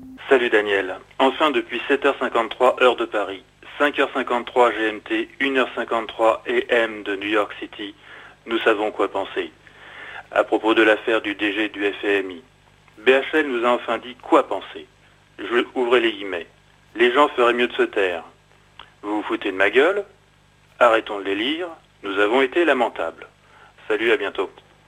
Salut Daniel. Enfin depuis 7h53 heure de Paris, 5h53 GMT, 1h53 AM de New York City, nous savons quoi penser. À propos de l'affaire du DG du FMI, BHL nous a enfin dit quoi penser. Je ouvrais les guillemets. Les gens feraient mieux de se taire. Vous vous foutez de ma gueule? Arrêtons de les lire. Nous avons été lamentables. Salut, à bientôt.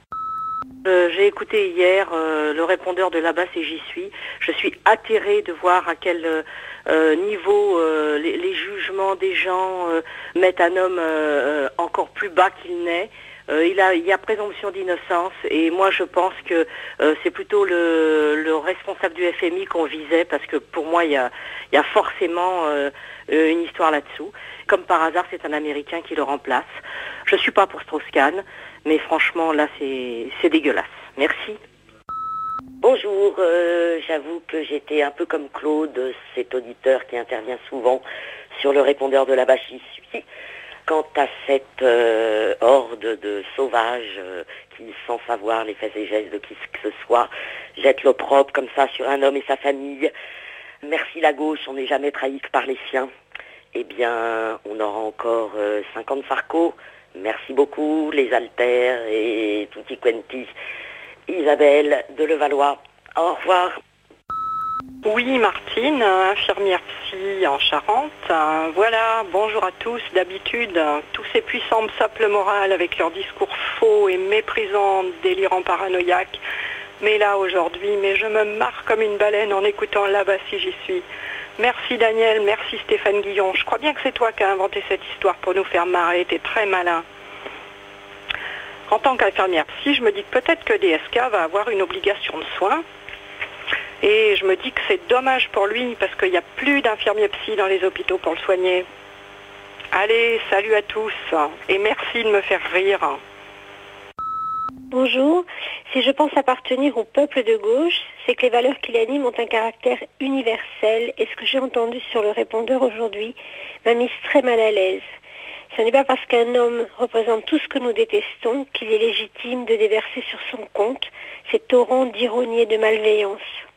J'ai écouté hier le répondeur de là-bas et j'y suis. Je suis atterrée de voir à quel niveau les jugements des gens mettent un homme encore plus bas qu'il n'est. Il y a présomption d'innocence et moi je pense que c'est plutôt le responsable du FMI qu'on visait parce que pour moi il y a forcément une histoire là-dessous. Comme par hasard c'est un Américain qui le remplace. Je suis pas pour Strauss-Kahn, mais franchement là c'est dégueulasse. Merci. Bonjour, j'avoue que j'étais un peu comme Claude, cet auditeur qui intervient souvent sur le répondeur de là-bas j'y suis. Quant à cette horde de sauvages qui, sans savoir les faits et gestes de qui que ce soit, jettent l'opprobre comme ça sur un homme et sa famille, merci la gauche, on n'est jamais trahi que par les siens. Eh bien, on aura encore 5 ans de Sarko. Merci beaucoup, les Alters et tutti quanti. Isabelle de Levallois. Au revoir. Oui, Martine, infirmière psy en Charente. Voilà, bonjour à tous. D'habitude, tous ces puissants saples morales avec leurs discours faux et méprisants, délirants paranoïaques. Mais là, aujourd'hui, je me marre comme une baleine en écoutant là-bas si j'y suis. Merci Daniel, merci Stéphane Guillon. Je crois bien que c'est toi qui as inventé cette histoire pour nous faire marrer. T'es très malin. En tant qu'infirmière psy, je me dis que peut-être que DSK va avoir une obligation de soins. Et je me dis que c'est dommage pour lui parce qu'il n'y a plus d'infirmiers psy dans les hôpitaux pour le soigner. Allez, salut à tous et merci de me faire rire. Bonjour, si je pense appartenir au peuple de gauche, c'est que les valeurs qui l'animent ont un caractère universel et ce que j'ai entendu sur le répondeur aujourd'hui m'a mise très mal à l'aise. Ce n'est pas parce qu'un homme représente tout ce que nous détestons qu'il est légitime de déverser sur son compte ces torrents d'ironie et de malveillance.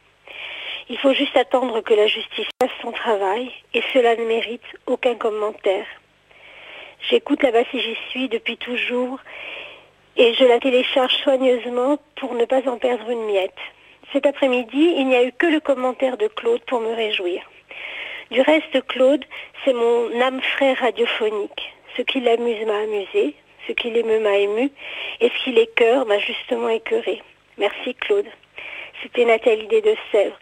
Il faut juste attendre que la justice fasse son travail et cela ne mérite aucun commentaire. J'écoute là-bas si j'y suis depuis toujours et je la télécharge soigneusement pour ne pas en perdre une miette. Cet après-midi, il n'y a eu que le commentaire de Claude pour me réjouir. Du reste, Claude, c'est mon âme frère radiophonique. Ce qui l'amuse m'a amusé, ce qui l'émeut m'a ému, et ce qui l'écœure m'a justement écœuré. Merci Claude. C'était Nathalie des Deux-Sèvres.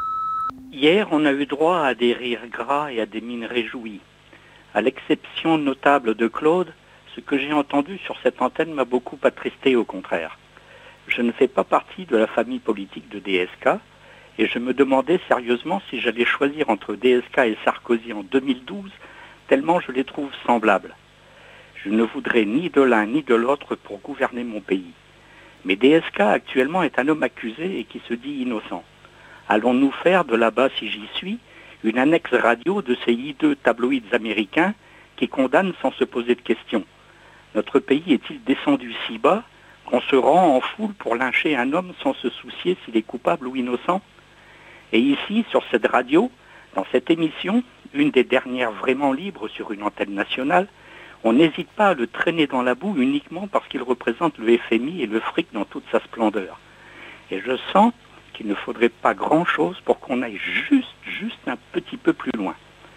Hier, on a eu droit à des rires gras et à des mines réjouies. À l'exception notable de Claude, ce que j'ai entendu sur cette antenne m'a beaucoup attristé au contraire. Je ne fais pas partie de la famille politique de DSK, et je me demandais sérieusement si j'allais choisir entre DSK et Sarkozy en 2012, tellement je les trouve semblables. Je ne voudrais ni de l'un ni de l'autre pour gouverner mon pays. Mais DSK actuellement est un homme accusé et qui se dit innocent. Allons-nous faire de là-bas si j'y suis une annexe radio de ces hideux tabloïds américains qui condamnent sans se poser de questions? Notre pays est-il descendu si bas qu'on se rend en foule pour lyncher un homme sans se soucier s'il est coupable ou innocent? Et ici, sur cette radio, dans cette émission, une des dernières vraiment libres sur une antenne nationale, on n'hésite pas à le traîner dans la boue uniquement parce qu'il représente le FMI et le fric dans toute sa splendeur. Et je sens qu'il ne faudrait pas grand-chose pour qu'on aille juste un petit peu plus loin.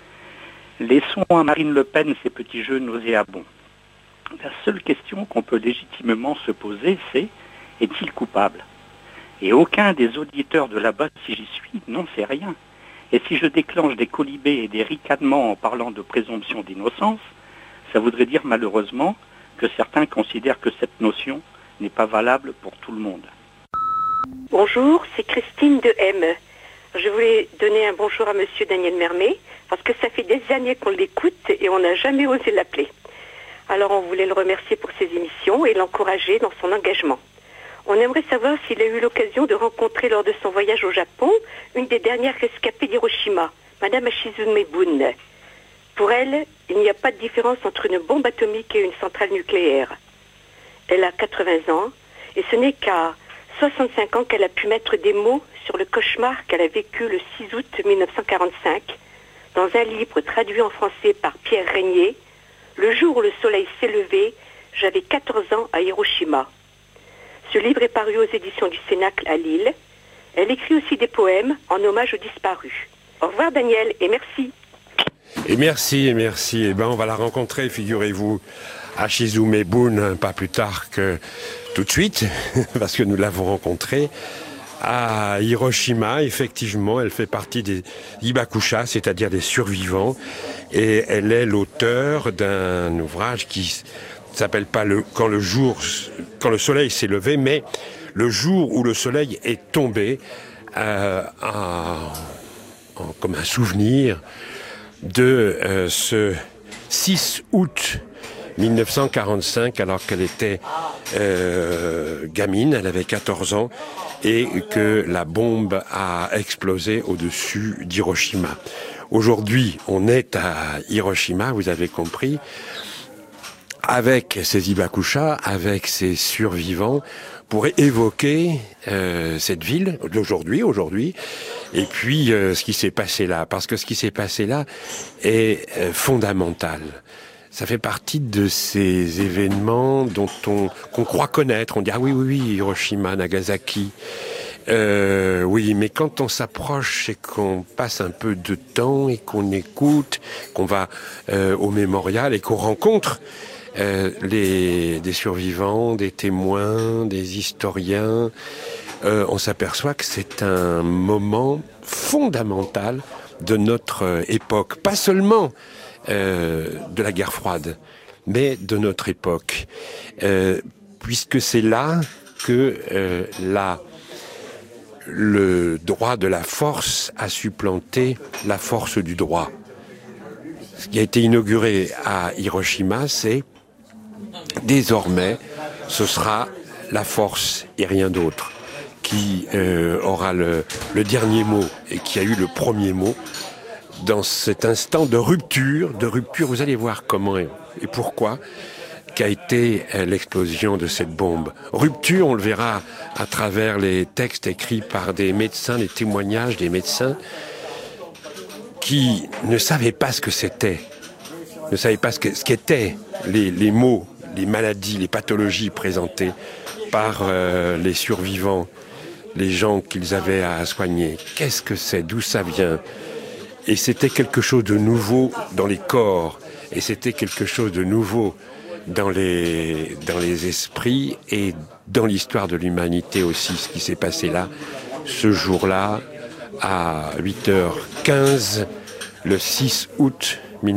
Laissons à Marine Le Pen ses petits jeux nauséabonds. La seule question qu'on peut légitimement se poser, c'est « est-il coupable ?» Et aucun des auditeurs de là-bas, si j'y suis, n'en sait rien. Et si je déclenche des colibés et des ricanements en parlant de présomption d'innocence, ça voudrait dire malheureusement que certains considèrent que cette notion n'est pas valable pour tout le monde. Bonjour, c'est Christine de M. Je voulais donner un bonjour à monsieur Daniel Mermet, parce que ça fait des années qu'on l'écoute et on n'a jamais osé l'appeler. Alors on voulait le remercier pour ses émissions et l'encourager dans son engagement. On aimerait savoir s'il a eu l'occasion de rencontrer lors de son voyage au Japon une des dernières rescapées d'Hiroshima, Madame Shizume Bun. Pour elle, il n'y a pas de différence entre une bombe atomique et une centrale nucléaire. Elle a 80 ans et ce n'est qu'à 65 ans qu'elle a pu mettre des mots sur le cauchemar qu'elle a vécu le 6 août 1945 dans un livre traduit en français par Pierre Régnier, Le jour où le soleil s'est levé, j'avais 14 ans à Hiroshima. Ce livre est paru aux éditions du Cénacle à Lille. Elle écrit aussi des poèmes en hommage aux disparus. Au revoir Daniel et merci. Et merci, et merci. Eh ben, on va la rencontrer, figurez-vous, à Shizume Bun, pas plus tard que tout de suite, parce que nous l'avons rencontrée à Hiroshima. Effectivement, elle fait partie des Hibakusha, c'est-à-dire des survivants, et elle est l'auteur d'un ouvrage qui s'appelle pas quand le soleil s'est levé, mais le jour où le soleil est tombé, comme un souvenir de ce 6 août 1945, alors qu'elle était gamine, elle avait 14 ans, et que la bombe a explosé au-dessus d'Hiroshima. Aujourd'hui, on est à Hiroshima, vous avez compris, avec ces Hibakusha, avec ces survivants, pour évoquer cette ville d'aujourd'hui, et puis ce qui s'est passé là, parce que ce qui s'est passé là est fondamental. Ça fait partie de ces événements qu'on croit connaître. On dit ah oui, Hiroshima, Nagasaki. Oui, mais quand on s'approche et qu'on passe un peu de temps et qu'on écoute, qu'on va au mémorial et qu'on rencontre des survivants, des témoins, des historiens, on s'aperçoit que c'est un moment fondamental de notre époque. Pas seulement de la guerre froide, mais de notre époque. Puisque c'est là que le droit de la force a supplanté la force du droit. Ce qui a été inauguré à Hiroshima, c'est désormais, ce sera la force et rien d'autre qui aura le dernier mot et qui a eu le premier mot dans cet instant de rupture, vous allez voir comment et pourquoi, qu'a été l'explosion de cette bombe. Rupture, on le verra à travers les textes écrits par des médecins, les témoignages des médecins qui ne savaient pas ce que c'était, ne savaient pas ce qu'étaient les maux, les maladies, les pathologies présentées par les survivants, les gens qu'ils avaient à soigner. Qu'est-ce que c'est? D'où ça vient? Et c'était quelque chose de nouveau dans les corps, et c'était quelque chose de nouveau dans les esprits et dans l'histoire de l'humanité aussi, ce qui s'est passé là, ce jour-là, à 8h15, le 6 août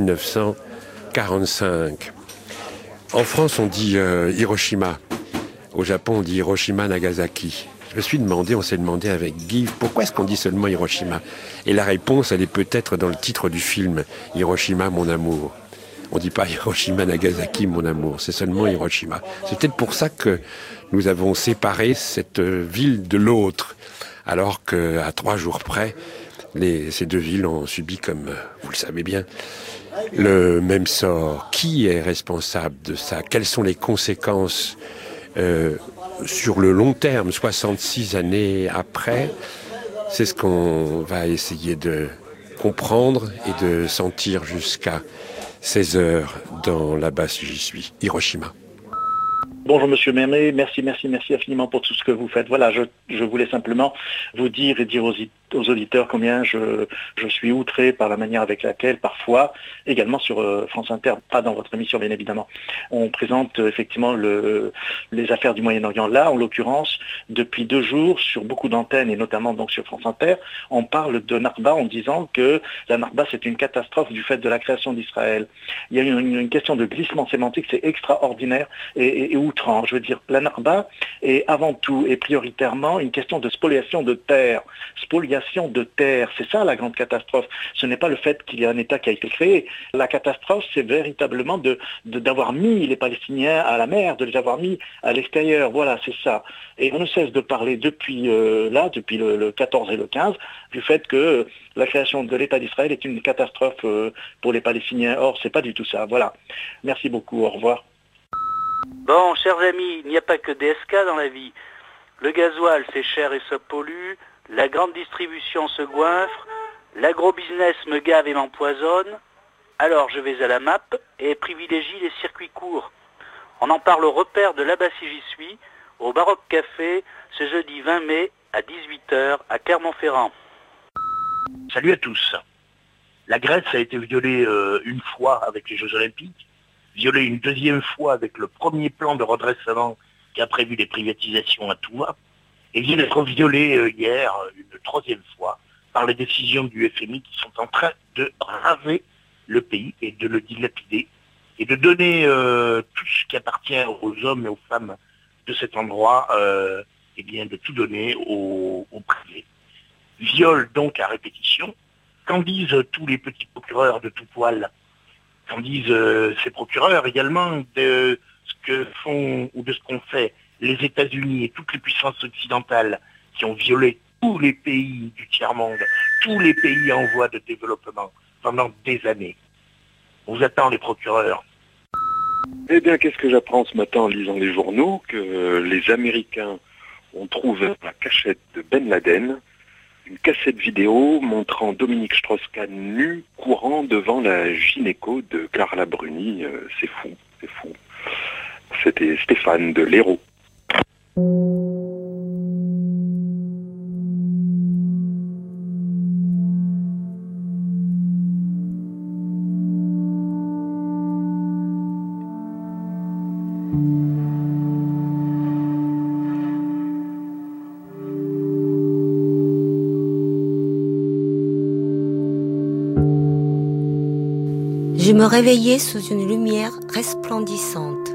1945. En France, on dit Hiroshima. Au Japon, on dit Hiroshima, Nagasaki. On s'est demandé avec Guy, pourquoi est-ce qu'on dit seulement Hiroshima? Et la réponse, elle est peut-être dans le titre du film, Hiroshima, mon amour. On dit pas Hiroshima, Nagasaki, mon amour, c'est seulement Hiroshima. C'est peut-être pour ça que nous avons séparé cette ville de l'autre, alors qu'à 3 jours près, ces deux villes ont subi, comme vous le savez bien, le même sort. Qui est responsable de ça? Quelles sont les conséquences sur le long terme, 66 années après? C'est ce qu'on va essayer de comprendre et de sentir jusqu'à 16 heures dans Là-bas si j'y suis, Hiroshima. Bonjour Monsieur Mémé, merci infiniment pour tout ce que vous faites. Voilà, je voulais simplement vous dire et dire aux auditeurs combien je suis outré par la manière avec laquelle parfois, également sur France Inter, pas dans votre émission bien évidemment, on présente effectivement les affaires du Moyen-Orient. Là, en l'occurrence, depuis 2 jours, sur beaucoup d'antennes et notamment donc sur France Inter, on parle de Nakba en disant que la Nakba c'est une catastrophe du fait de la création d'Israël. Il y a une question de glissement sémantique, c'est extraordinaire et outrant. Je veux dire, la Nakba est avant tout et prioritairement une question de spoliation de terre. Spoliation de terre, c'est ça la grande catastrophe. Ce n'est pas le fait qu'il y a un État qui a été créé. La catastrophe, c'est véritablement d'avoir mis les Palestiniens à la mer, de les avoir mis à l'extérieur. Voilà, c'est ça. Et on ne cesse de parler depuis le 14 et le 15, du fait que la création de l'État d'Israël est une catastrophe pour les Palestiniens. Or, c'est pas du tout ça. Voilà. Merci beaucoup. Au revoir. Bon, chers amis, il n'y a pas que des SK dans la vie. le gasoil c'est cher et ça pollue, la grande distribution se goinfre, l'agro-business me gave et m'empoisonne, alors je vais à la map et privilégie les circuits courts. On en parle au repère de là-bas si j'y suis, au Baroque Café, ce jeudi 20 mai à 18h à Clermont-Ferrand. Salut à tous. La Grèce a été violée une fois avec les Jeux Olympiques, violée une deuxième fois avec le premier plan de redressement qui a prévu les privatisations à tout va, et vient d'être violée hier une troisième fois par les décisions du FMI qui sont en train de raser le pays et de le dilapider et de donner tout ce qui appartient aux hommes et aux femmes de cet endroit, et bien de tout donner au privé. Viol donc à répétition. Qu'en disent tous les petits procureurs de tout poil? Qu'en disent ces procureurs également de ce que font ou de ce qu'ont fait les États-Unis et toutes les puissances occidentales qui ont violé tous les pays du tiers-monde, tous les pays en voie de développement pendant des années? On vous attend les procureurs. Eh bien, qu'est-ce que j'apprends ce matin en lisant les journaux? Que les Américains ont trouvé la cachette de Ben Laden, une cassette vidéo montrant Dominique Strauss-Kahn nu courant devant la gynéco de Carla Bruni. C'est fou, c'est fou. C'était Stéphane de l'Hérault. Je me réveillais sous une lumière resplendissante.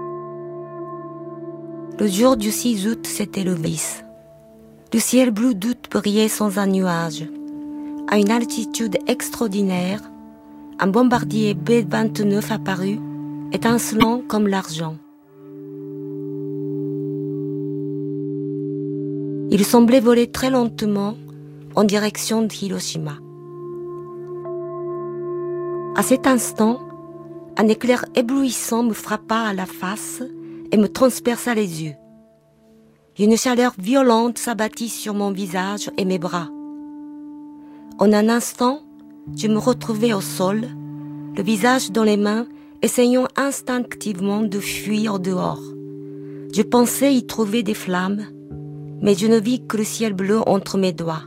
Le jour du 6 août s'était levé. Le ciel bleu d'août brillait sans un nuage. À une altitude extraordinaire, un bombardier B-29 apparut, étincelant comme l'argent. Il semblait voler très lentement en direction de Hiroshima. À cet instant, un éclair éblouissant me frappa à la face et me transperça les yeux. Une chaleur violente s'abattit sur mon visage et mes bras. En un instant, je me retrouvai au sol, le visage dans les mains, essayant instinctivement de fuir dehors. Je pensais y trouver des flammes, mais je ne vis que le ciel bleu entre mes doigts.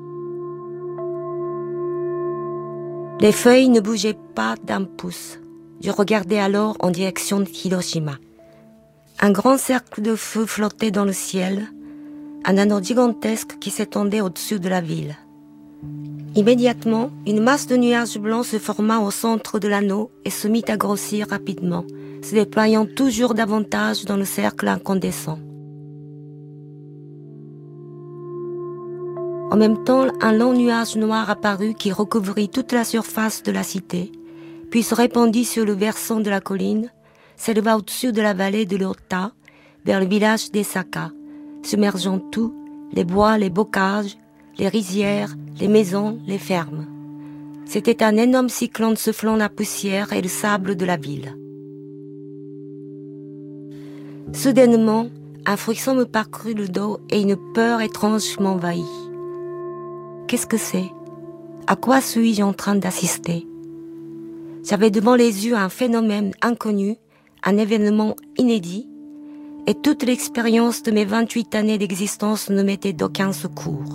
Les feuilles ne bougeaient pas d'un pouce. Je regardais alors en direction de Hiroshima. Un grand cercle de feu flottait dans le ciel, un anneau gigantesque qui s'étendait au-dessus de la ville. Immédiatement, une masse de nuages blancs se forma au centre de l'anneau et se mit à grossir rapidement, se déployant toujours davantage dans le cercle incandescent. En même temps, un long nuage noir apparut qui recouvrit toute la surface de la cité, puis se répandit sur le versant de la colline, s'éleva au-dessus de la vallée de l'Ota, vers le village d'Esaka, submergeant tout, les bois, les bocages, les rizières, les maisons, les fermes. C'était un énorme cyclone soufflant la poussière et le sable de la ville. Soudainement, un frisson me parcourut le dos et une peur étrange m'envahit. Qu'est-ce que c'est? À quoi suis-je en train d'assister? J'avais devant les yeux un phénomène inconnu, un événement inédit, et toute l'expérience de mes 28 années d'existence ne m'était d'aucun secours.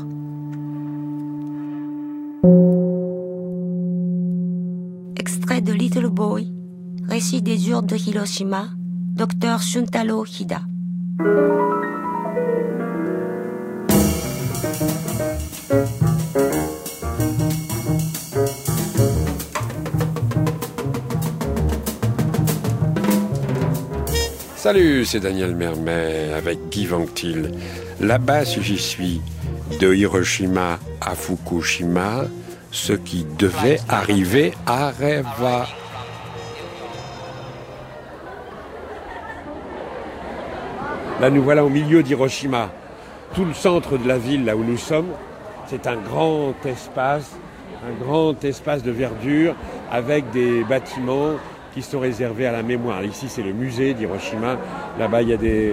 Extrait de Little Boy, récit des jours de Hiroshima, Dr Shuntaro Hida. Salut, c'est Daniel Mermet avec Guy Vanctil. Là-bas, si j'y suis, de Hiroshima à Fukushima, ce qui devait arriver arriva. Là, nous voilà au milieu d'Hiroshima. Tout le centre de la ville, là où nous sommes, c'est un grand espace de verdure avec des bâtiments qui sont réservés à la mémoire. Ici, c'est le musée d'Hiroshima. Là-bas, il y a des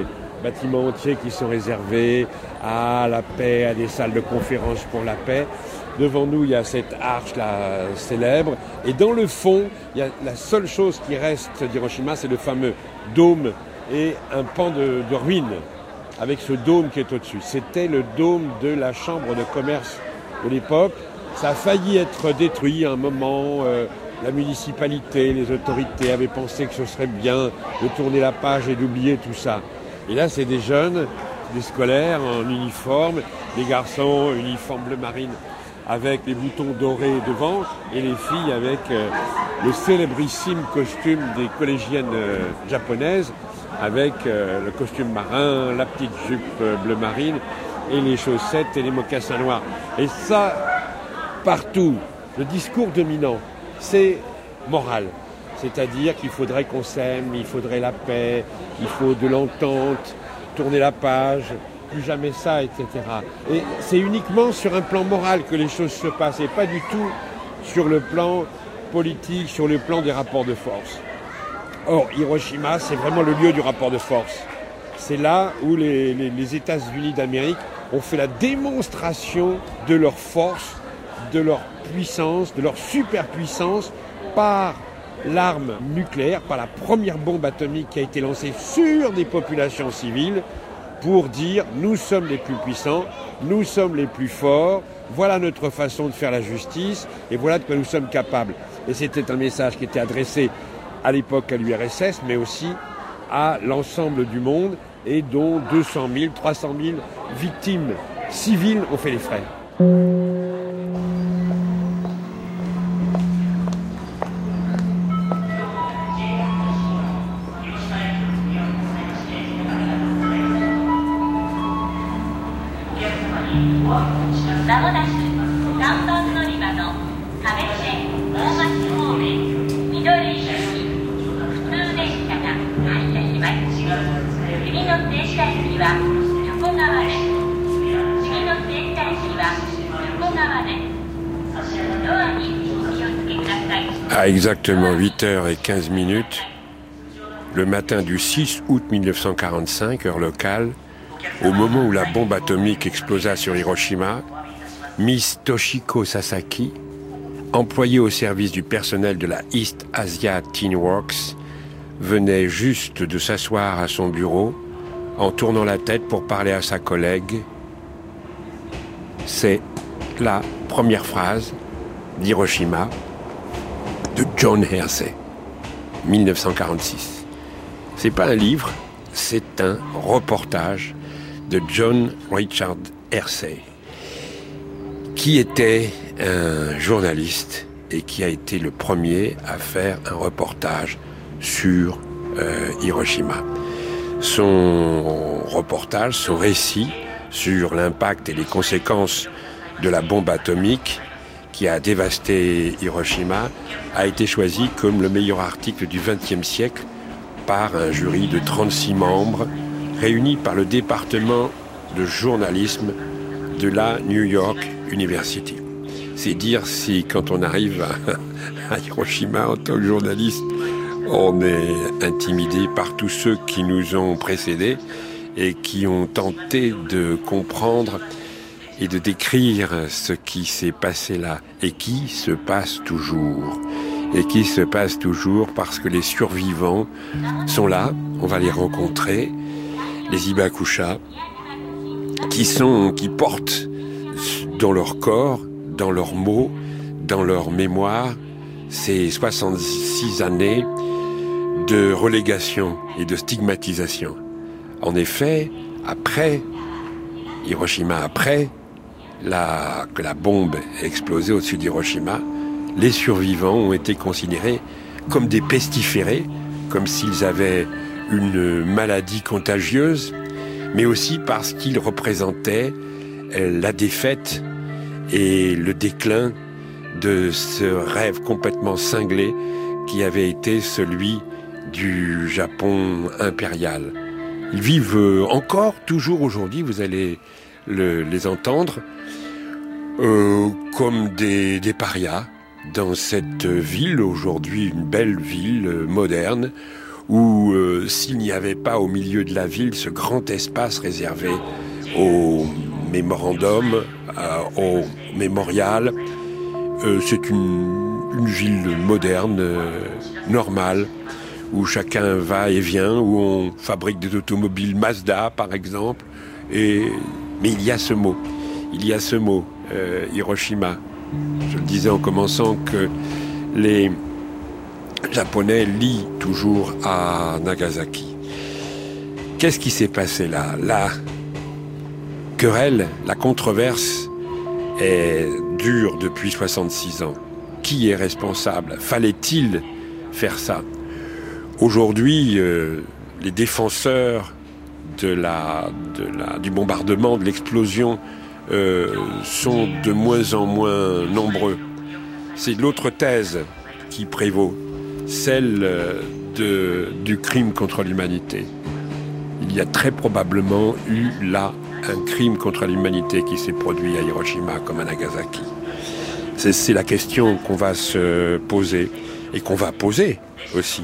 bâtiments entiers qui sont réservés à la paix, à des salles de conférence pour la paix. Devant nous, il y a cette arche-là célèbre. Et dans le fond, il y a la seule chose qui reste d'Hiroshima, c'est le fameux dôme et un pan de ruines avec ce dôme qui est au-dessus. C'était le dôme de la chambre de commerce de l'époque. Ça a failli être détruit à un moment. La municipalité, les autorités avaient pensé que ce serait bien de tourner la page et d'oublier tout ça. Et là, c'est des jeunes, des scolaires en uniforme, des garçons uniforme bleu marine avec les boutons dorés devant et les filles avec le célébrissime costume des collégiennes japonaises avec le costume marin, la petite jupe bleu marine et les chaussettes et les mocassins noirs. Et ça, partout, le discours dominant, c'est moral. C'est-à-dire qu'il faudrait qu'on s'aime, il faudrait la paix, il faut de l'entente, tourner la page, plus jamais ça, etc. Et c'est uniquement sur un plan moral que les choses se passent et pas du tout sur le plan politique, sur le plan des rapports de force. Or, Hiroshima, c'est vraiment le lieu du rapport de force. C'est là où les États-Unis d'Amérique ont fait la démonstration de leur force, de leur puissance, de leur superpuissance par l'arme nucléaire, par la première bombe atomique qui a été lancée sur des populations civiles pour dire nous sommes les plus puissants, nous sommes les plus forts, voilà notre façon de faire la justice et voilà de quoi nous sommes capables. Et c'était un message qui était adressé à l'époque à l'URSS, mais aussi à l'ensemble du monde et dont 200 000, 300 000 victimes civiles ont fait les frais. À exactement 8h15, le matin du 6 août 1945, heure locale, au moment où la bombe atomique explosa sur Hiroshima, Miss Toshiko Sasaki, employée au service du personnel de la East Asia Teen Works, venait juste de s'asseoir à son bureau en tournant la tête pour parler à sa collègue. C'est la première phrase d'Hiroshima de John Hersey, 1946. C'est pas un livre, c'est un reportage de John Richard Hersey, qui était un journaliste et qui a été le premier à faire un reportage sur Hiroshima. Son reportage, son récit sur l'impact et les conséquences de la bombe atomique qui a dévasté Hiroshima a été choisi comme le meilleur article du XXe siècle par un jury de 36 membres réunis par le département de journalisme de la New York University. C'est dire si quand on arrive à Hiroshima en tant que journaliste, on est intimidé par tous ceux qui nous ont précédés et qui ont tenté de comprendre et de décrire ce qui s'est passé là et qui se passe toujours. Et qui se passe toujours parce que les survivants sont là, on va les rencontrer, les Hibakusha, qui portent dans leur corps, dans leurs mots, dans leur mémoire, ces 66 années de relégation et de stigmatisation. En effet, après Hiroshima, après que la bombe ait explosé au-dessus d'Hiroshima, les survivants ont été considérés comme des pestiférés, comme s'ils avaient une maladie contagieuse, mais aussi parce qu'ils représentaient la défaite et le déclin de ce rêve complètement cinglé qui avait été celui du Japon impérial. Ils vivent encore, toujours aujourd'hui, vous allez les entendre, comme des parias dans cette ville, aujourd'hui une belle ville moderne, ou s'il n'y avait pas au milieu de la ville ce grand espace réservé au mémorandum, au mémorial. C'est une ville moderne, normale, où chacun va et vient, où on fabrique des automobiles Mazda, par exemple. Mais il y a ce mot, Hiroshima. Je le disais en commençant que les Japonais lient toujours à Nagasaki. Qu'est-ce qui s'est passé là? La querelle, la controverse est dure depuis 66 ans. Qui est responsable? Fallait-il faire ça? Aujourd'hui, les défenseurs du bombardement, de l'explosion, sont de moins en moins nombreux. C'est l'autre thèse qui prévaut, celle du crime contre l'humanité. Il y a très probablement eu là un crime contre l'humanité qui s'est produit à Hiroshima comme à Nagasaki. C'est la question qu'on va se poser et qu'on va poser aussi.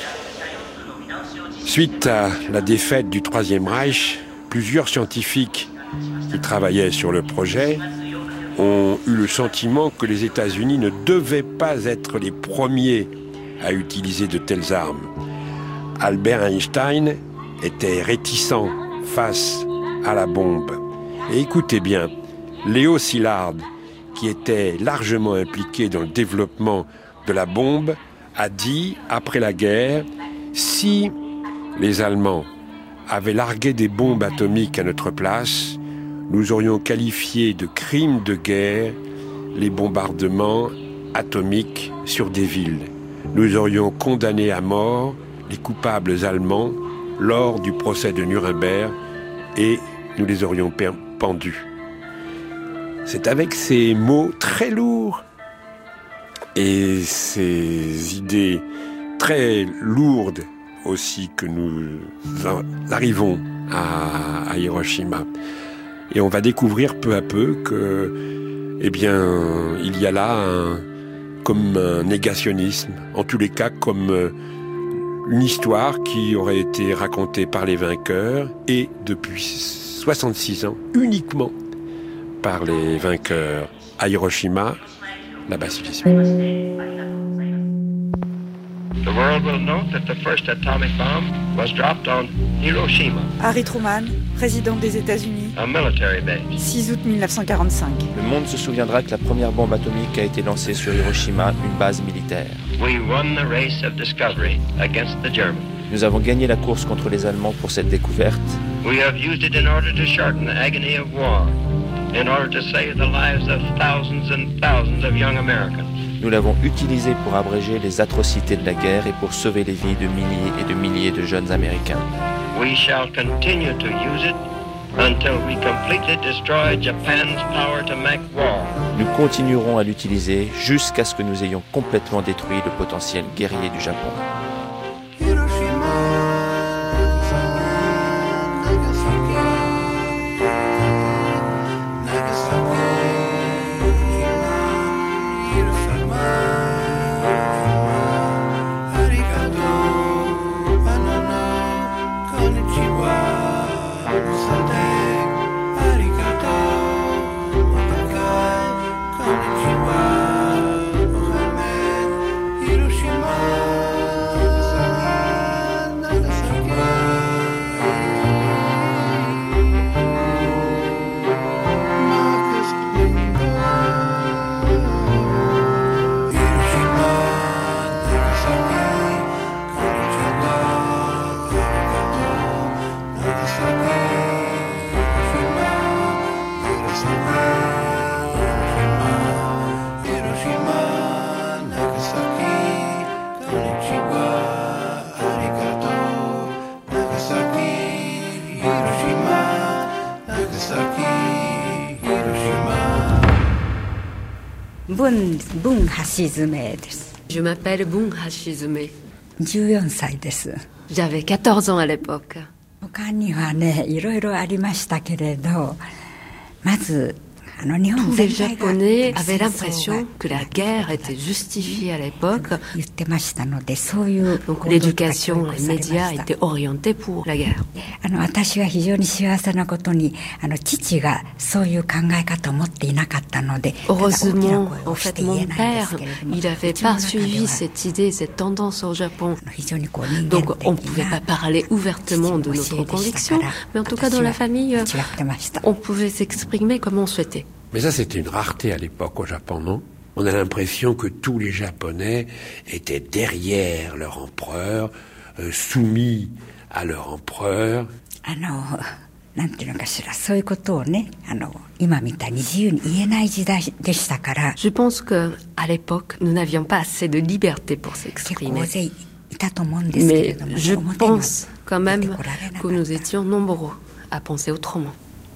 Suite à la défaite du Troisième Reich, plusieurs scientifiques qui travaillaient sur le projet ont eu le sentiment que les États-Unis ne devaient pas être les premiers à utiliser de telles armes. Albert Einstein était réticent face à la bombe. Et écoutez bien, Léo Szilard, qui était largement impliqué dans le développement de la bombe, a dit, après la guerre, si les Allemands avaient largué des bombes atomiques à notre place, nous aurions qualifié de crimes de guerre les bombardements atomiques sur des villes. Nous aurions condamné à mort les coupables allemands lors du procès de Nuremberg et nous les aurions pendus. C'est avec ces mots très lourds et ces idées très lourdes aussi que nous arrivons à Hiroshima. Et on va découvrir peu à peu que, il y a là comme un négationnisme, en tous les cas comme une histoire qui aurait été racontée par les vainqueurs et depuis 66 ans uniquement par les vainqueurs. À Hiroshima, là-bas j'y suis. The world will note that the first atomic bomb was dropped on Hiroshima. Harry Truman, président des États-Unis. A military base. 6 août 1945. Le monde se souviendra que la première bombe atomique a été lancée sur Hiroshima, une base militaire. We won the race of discovery against the Germans. Nous avons gagné la course contre les Allemands pour cette découverte. We have used it in order to shorten the agony of war, in order to save the lives of thousands and thousands of young Americans. Nous l'avons utilisé pour abréger les atrocités de la guerre et pour sauver les vies de milliers et de milliers de jeunes Américains. We shall continue to use it until we completely destroy Japan's power to make war. Nous continuerons à l'utiliser jusqu'à ce que nous ayons complètement détruit le potentiel guerrier du Japon. Je m'appelle Bun Hashizume. 14歳です。 J'avais 14 ans à l'époque. 他にはね、いろいろありましたけれど、まず Tous les Japonais avaient l'impression que la guerre était justifiée à l'époque. Donc l'éducation, les médias étaient orientés pour la guerre. Heureusement, en fait, mon père, il n'avait pas suivi cette idée, cette tendance au Japon. Donc on ne pouvait pas parler ouvertement de notre conviction, mais en tout cas dans la famille, on pouvait s'exprimer comme on souhaitait. Mais ça, c'était une rareté à l'époque au Japon, non? On a l'impression que tous les Japonais étaient derrière leur empereur, soumis à leur empereur. Je pense qu'à l'époque, nous n'avions pas assez de liberté pour s'exprimer. Mais je pense quand même que nous étions nombreux à penser autrement.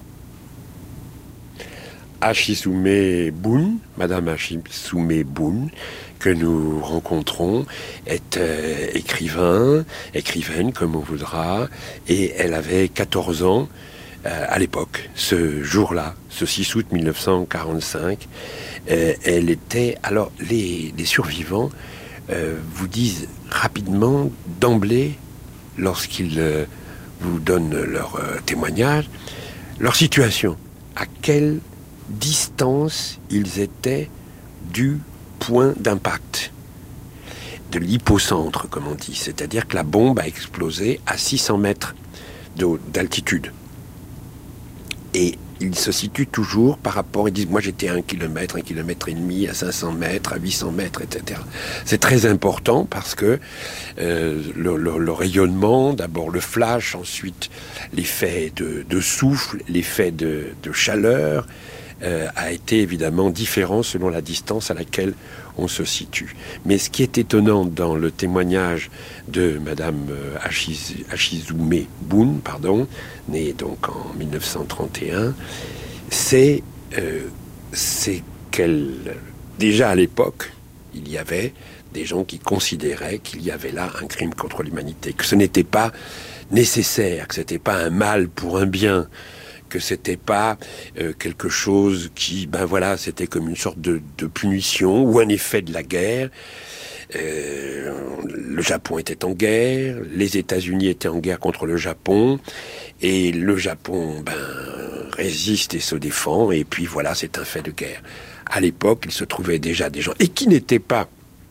Ashisume Bun, Madame Ashisume Bun, que nous rencontrons, est écrivaine comme on voudra, et elle avait 14 ans à l'époque, ce jour-là, ce 6 août 1945. Elle était... Alors, les survivants vous disent rapidement, d'emblée, lorsqu'ils vous donnent leur témoignage, leur situation, à quelle distance ils étaient du point d'impact, de l'hypocentre, comme on dit. C'est-à-dire que la bombe a explosé à 600 mètres d'altitude. Et ils se situent toujours par rapport, ils disent, moi j'étais à 1 kilomètre, 1,5 kilomètre, à 500 mètres, à 800 mètres, etc. C'est très important parce que le rayonnement, d'abord le flash, ensuite l'effet de souffle, l'effet de chaleur, a été évidemment différent selon la distance à laquelle on se situe. Mais ce qui est étonnant dans le témoignage de Madame Ashisume Bun, née donc en 1931, c'est qu'elle, déjà à l'époque, il y avait des gens qui considéraient qu'il y avait là un crime contre l'humanité, que ce n'était pas nécessaire, que ce n'était pas un mal pour un bien, que c'était pas quelque chose qui, c'était comme une sorte de punition ou un effet de la guerre. Le Japon était en guerre, les États-Unis étaient en guerre contre le Japon, et le Japon, résiste et se défend, et puis voilà, c'est un fait de guerre. À l'époque, il se trouvait déjà des gens, et qui n'étaient pas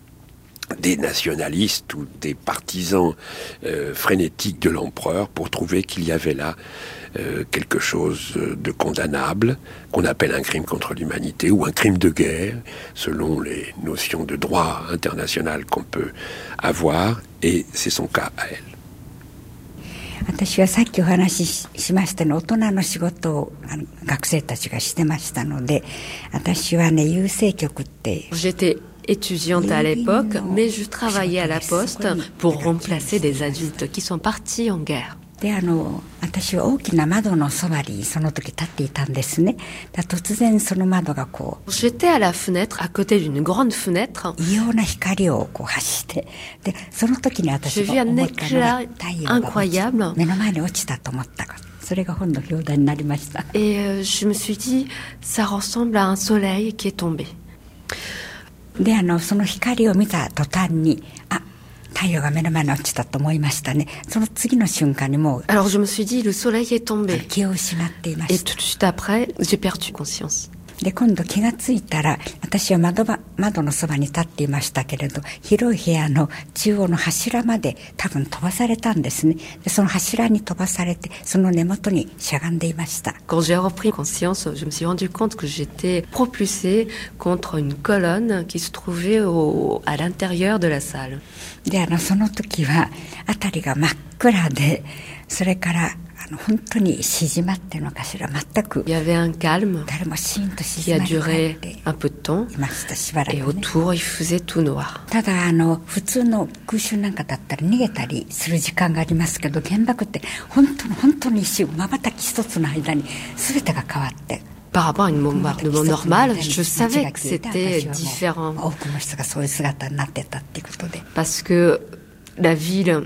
des nationalistes ou des partisans frénétiques de l'empereur, pour trouver qu'il y avait là quelque chose de condamnable, qu'on appelle un crime contre l'humanité ou un crime de guerre, selon les notions de droit international qu'on peut avoir, et c'est son cas à elle. 私はさっきお話ししましたね、大人の仕事を学生たちがしてましたので、私はね、郵政局って J'étais étudiante à l'époque, mais je travaillais à la poste pour remplacer des adultes qui sont partis en guerre. で、私は大きな窓のそばにその時立っていたんですね。突然その窓がこう J'étais à la fenêtre, à côté d'une grande fenêtre. 異様な光をこう発して、で、その時に私が思ったのが太陽が目の前に落ちたと思ったから。それが本の表題になりました。 Et je me suis dit, ça ressemble à un soleil qui est tombé. で、その光を見た途端に、太陽が目の前に落ちたと思いましたね。その次の瞬間にもう Alors je me suis dit, le soleil est tombé. 気を失っていました。 Et tout de suite après, j'ai perdu conscience. で、今度気がついたら、私は窓のそばに立っていましたけれど、広い部屋の中央の柱まで多分飛ばされたんですね。で、その柱に飛ばされて、その根元にしゃがんでいました。 Quand j'ai repris conscience, je me suis rendu compte que j'étais propulsée contre une colonne qui se trouvait à l'intérieur de la salle. で、その時は辺りが真っ暗で、それから本当に静まってるのかしら、全く Il y avait un calme 誰もシーンと qui 静 a まり duré 返って un peu de temps いましたしばらく et ね。 autour il faisait tout noir. ただ普通の空襲なんかだったら逃げたりする時間がありますけど、原爆って本当に一瞬瞬き一つの間に全てが変わって。 Par rapport à une bombardement normal, je savais que c'était différent. 多くの人がそういう姿になってたっていうことで。 Parce que la ville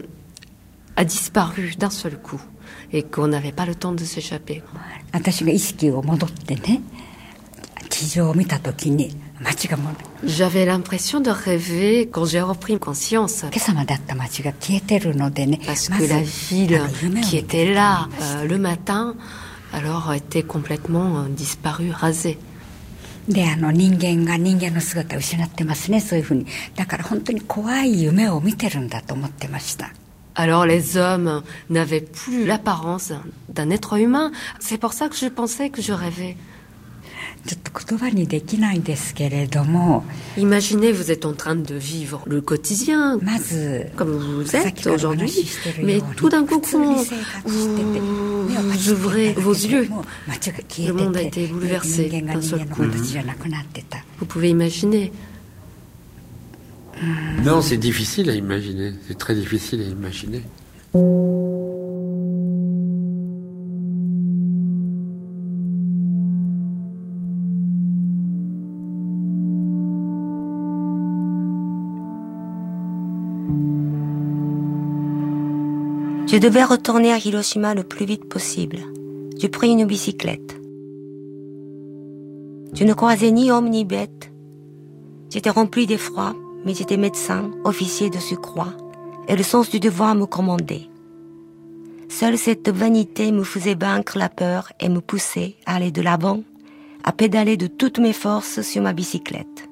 a disparu d'un seul coup et qu'on n'avait pas le temps de s'échapper. 私が意識を戻ってね、 J'avais l'impression de rêver quand j'ai repris conscience. Parce que la ville qui était là le matin, alors était complètement disparue, rasée. で、人間が人間の姿を失ってますね、そういうふうに。だから本当に怖い夢を見てるんだと思ってました。 Alors les hommes n'avaient plus l'apparence d'un être humain. C'est pour ça que je pensais que je rêvais. Imaginez, vous êtes en train de vivre le quotidien, comme vous êtes aujourd'hui, mais tout d'un coup, vous ouvrez vos yeux. Le monde a été bouleversé d'un seul coup. Vous pouvez imaginer. Non, c'est difficile à imaginer. C'est très difficile à imaginer. Je devais retourner à Hiroshima le plus vite possible. Je pris une bicyclette. Je ne croisais ni homme ni bête. J'étais rempli d'effroi, mais j'étais médecin, officier de surcroît, et le sens du devoir me commandait. Seule cette vanité me faisait vaincre la peur et me poussait à aller de l'avant, à pédaler de toutes mes forces sur ma bicyclette.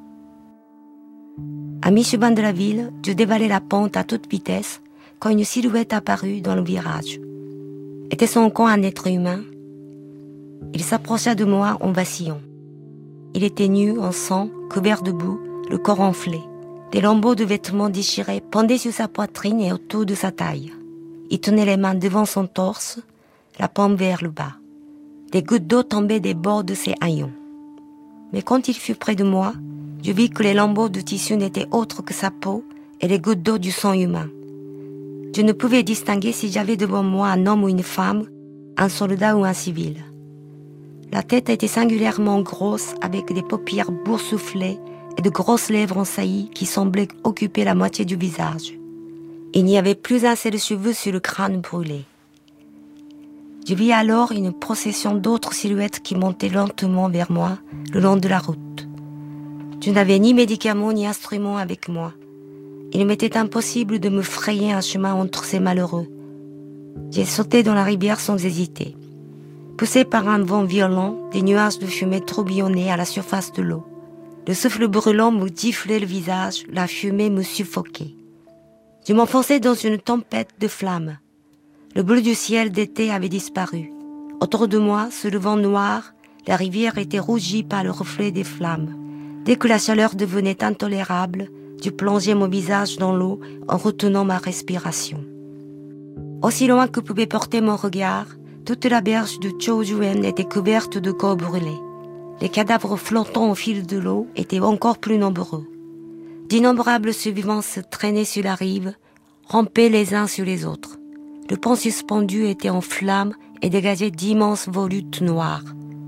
À mi-chemin de la ville, je dévalais la pente à toute vitesse, quand une silhouette apparut dans le virage. Était-ce encore un être humain? Il s'approcha de moi en vacillant. Il était nu, en sang, couvert de boue, le corps enflé. Des lambeaux de vêtements déchirés pendaient sur sa poitrine et autour de sa taille. Il tenait les mains devant son torse, la paume vers le bas. Des gouttes d'eau tombaient des bords de ses haillons. Mais quand il fut près de moi, je vis que les lambeaux de tissu n'étaient autres que sa peau et les gouttes d'eau du sang humain. Je ne pouvais distinguer si j'avais devant moi un homme ou une femme, un soldat ou un civil. La tête était singulièrement grosse, avec des paupières boursouflées et de grosses lèvres en saillie qui semblaient occuper la moitié du visage. Il n'y avait plus un seul cheveu sur le crâne brûlé. Je vis alors une procession d'autres silhouettes qui montaient lentement vers moi le long de la route. Je n'avais ni médicaments ni instruments avec moi. Il m'était impossible de me frayer un chemin entre ces malheureux. J'ai sauté dans la rivière sans hésiter. Poussé par un vent violent, des nuages de fumée tourbillonnaient à la surface de l'eau. Le souffle brûlant me giflait le visage, la fumée me suffoquait. Je m'enfonçais dans une tempête de flammes. Le bleu du ciel d'été avait disparu. Autour de moi, sous le vent noir, la rivière était rougie par le reflet des flammes. Dès que la chaleur devenait intolérable, je plongeais mon visage dans l'eau en retenant ma respiration. Aussi loin que pouvait porter mon regard, toute la berge de Chōjuen était couverte de corps brûlés. Les cadavres flottant au fil de l'eau étaient encore plus nombreux. D'innombrables survivants se traînaient sur la rive, rampaient les uns sur les autres. Le pont suspendu était en flammes et dégageait d'immenses volutes noires.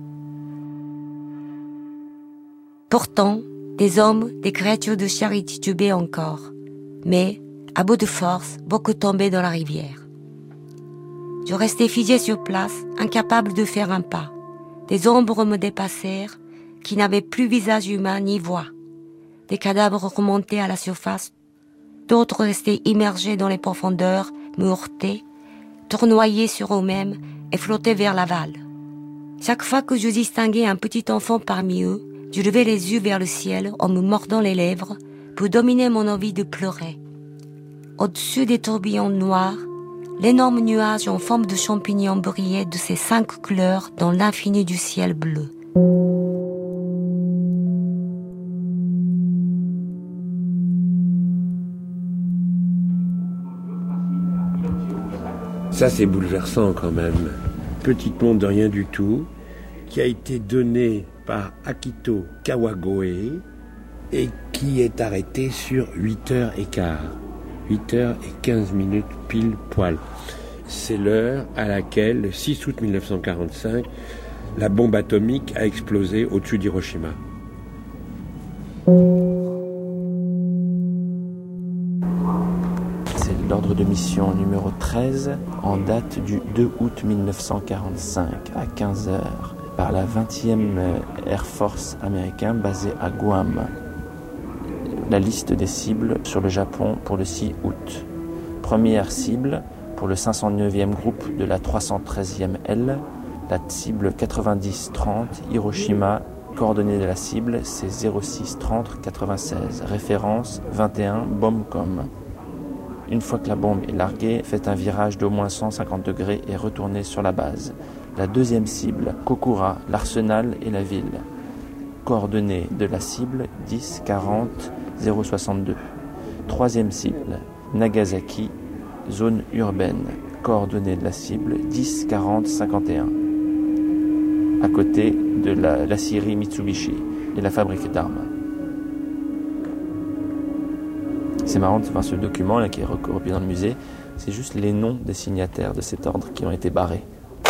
Pourtant, des hommes, des créatures de chair titubaient encore. Mais, à bout de force, beaucoup tombaient dans la rivière. Je restais figé sur place, incapable de faire un pas. Des ombres me dépassèrent, qui n'avaient plus visage humain ni voix. Des cadavres remontaient à la surface. D'autres restaient immergés dans les profondeurs, me heurtaient, tournoyaient sur eux-mêmes et flottaient vers l'aval. Chaque fois que je distinguais un petit enfant parmi eux, je levais les yeux vers le ciel en me mordant les lèvres pour dominer mon envie de pleurer. Au-dessus des tourbillons noirs, l'énorme nuage en forme de champignon brillait de ses 5 couleurs dans l'infini du ciel bleu. Ça, c'est bouleversant quand même. Petite montre de rien du tout, qui a été donnée par Akito Kawagoe et qui est arrêté sur 8h15. 8h15 pile poil. C'est l'heure à laquelle, le 6 août 1945, la bombe atomique a explosé au-dessus d'Hiroshima. C'est l'ordre de mission numéro 13 en date du 2 août 1945 à 15h par la 20e Air Force américain basée à Guam. La liste des cibles sur le Japon pour le 6 août. Première cible pour le 509e groupe de la 313e L, la cible 90-30 Hiroshima. Coordonnées de la cible, c'est 06-30-96. Référence 21 Bombcom. Une fois que la bombe est larguée, faites un virage d'au moins 150 degrés et retournez sur la base. La deuxième cible, Kokura, l'arsenal et la ville. Coordonnées de la cible 10-40-062. Troisième cible, Nagasaki, zone urbaine. Coordonnées de la cible 10-40-51. À côté de la scierie Mitsubishi et la fabrique d'armes. C'est marrant de voir ce document là qui est recopié dans le musée. C'est juste les noms des signataires de cet ordre qui ont été barrés.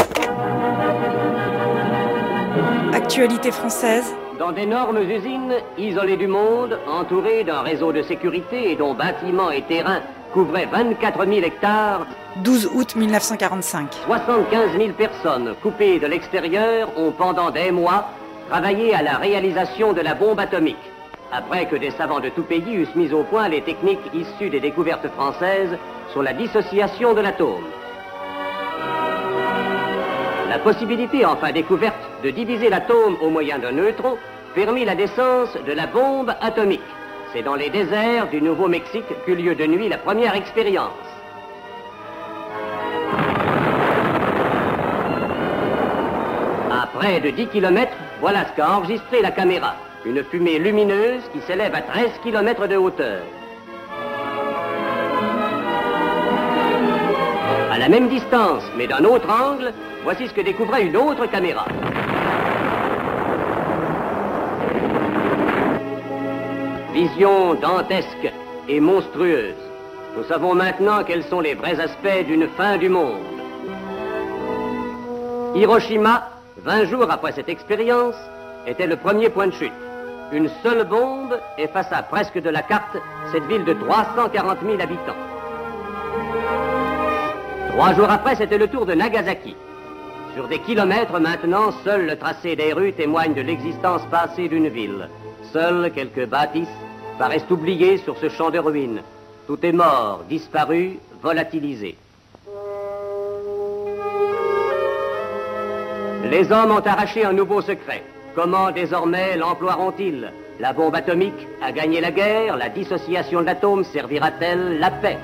Actualité française. Dans d'énormes usines, isolées du monde, entourées d'un réseau de sécurité et dont bâtiments et terrains couvraient 24 000 hectares, 12 août 1945. 75 000 personnes coupées de l'extérieur ont pendant des mois travaillé à la réalisation de la bombe atomique, après que des savants de tout pays eussent mis au point les techniques issues des découvertes françaises sur la dissociation de l'atome. La possibilité enfin découverte de diviser l'atome au moyen d'un neutron permit la naissance de la bombe atomique. C'est dans les déserts du Nouveau-Mexique qu'eut lieu de nuit la première expérience. À près de 10 km, voilà ce qu'a enregistré la caméra. Une fumée lumineuse qui s'élève à 13 km de hauteur. À la même distance, mais d'un autre angle, voici ce que découvrait une autre caméra. Vision dantesque et monstrueuse. Nous savons maintenant quels sont les vrais aspects d'une fin du monde. Hiroshima, 20 jours après cette expérience, était le premier point de chute. Une seule bombe effaça presque de la carte cette ville de 340 000 habitants. 3 jours après, c'était le tour de Nagasaki. Sur des kilomètres maintenant, seul le tracé des rues témoigne de l'existence passée d'une ville. Seules quelques bâtisses paraissent oubliées sur ce champ de ruines. Tout est mort, disparu, volatilisé. Les hommes ont arraché un nouveau secret. Comment désormais l'emploieront-ils? La bombe atomique a gagné la guerre, la dissociation de l'atome servira-t-elle la paix?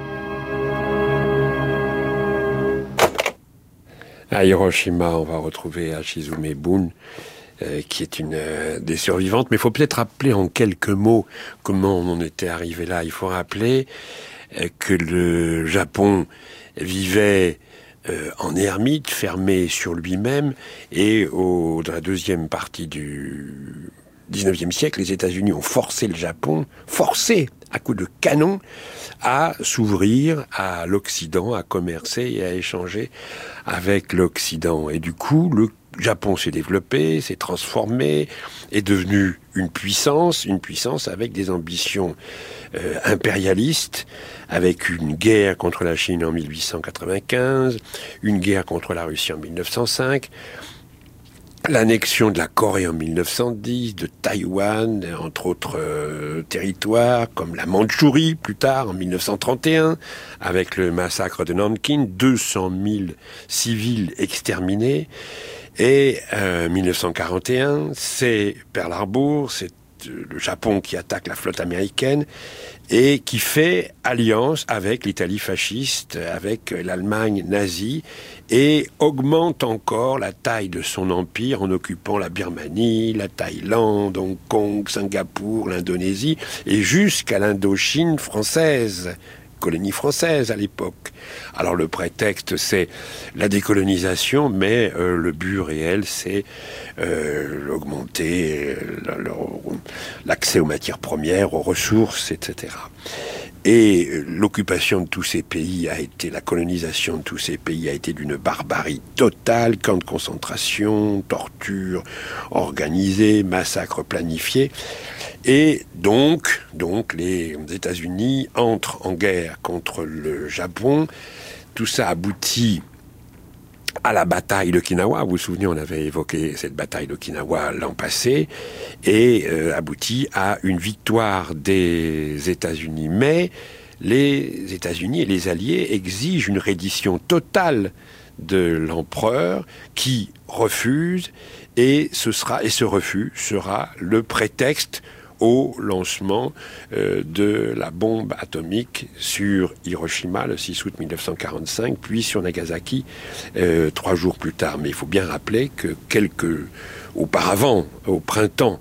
À Hiroshima, on va retrouver Hashizume Bun, qui est une des survivantes. Mais il faut peut-être rappeler en quelques mots comment on en était arrivé là. Il faut rappeler que le Japon vivait en ermite, fermé sur lui-même, et dans la deuxième partie du 19e siècle, les États-Unis ont forcé le Japon, à coups de canon, à s'ouvrir à l'Occident, à commercer et à échanger avec l'Occident. Et du coup, le Japon s'est développé, s'est transformé, est devenu une puissance avec des ambitions impérialistes, avec une guerre contre la Chine en 1895, une guerre contre la Russie en 1905, l'annexion de la Corée en 1910, de Taïwan, entre autres territoires, comme la Mandchourie, plus tard, en 1931, avec le massacre de Nankin, 200 000 civils exterminés. Et 1941, c'est Pearl Harbor, c'est le Japon qui attaque la flotte américaine et qui fait alliance avec l'Italie fasciste, avec l'Allemagne nazie, et augmente encore la taille de son empire en occupant la Birmanie, la Thaïlande, Hong Kong, Singapour, l'Indonésie, et jusqu'à l'Indochine française, colonie française à l'époque. Alors le prétexte, c'est la décolonisation, mais le but réel, c'est augmenter l'accès aux matières premières, aux ressources, etc. Et l'occupation de tous ces pays la colonisation de tous ces pays a été d'une barbarie totale, camps de concentration, torture organisée, massacres planifiés. Et donc les États-Unis entrent en guerre contre le Japon. Tout ça aboutit à la bataille d'Okinawa. Vous vous souvenez, on avait évoqué cette bataille d'Okinawa l'an passé, et aboutit à une victoire des États-Unis. Mais les États-Unis et les Alliés exigent une reddition totale de l'empereur, qui refuse, et ce refus sera le prétexte au lancement de la bombe atomique sur Hiroshima le 6 août 1945, puis sur Nagasaki 3 jours plus tard. Mais il faut bien rappeler que auparavant, au printemps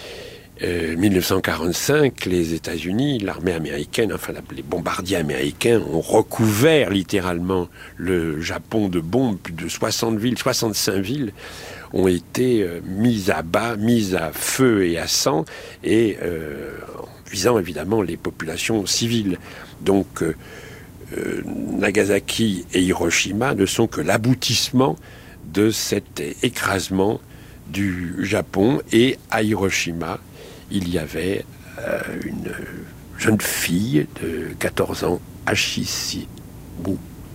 1945, les États-Unis, l'armée américaine, enfin les bombardiers américains ont recouvert littéralement le Japon de bombes. Plus de 65 villes ont été mises à bas, mises à feu et à sang, et visant évidemment les populations civiles. Donc Nagasaki et Hiroshima ne sont que l'aboutissement de cet écrasement du Japon. Et à Hiroshima, il y avait une jeune fille de 14 ans, Ashishi Bun.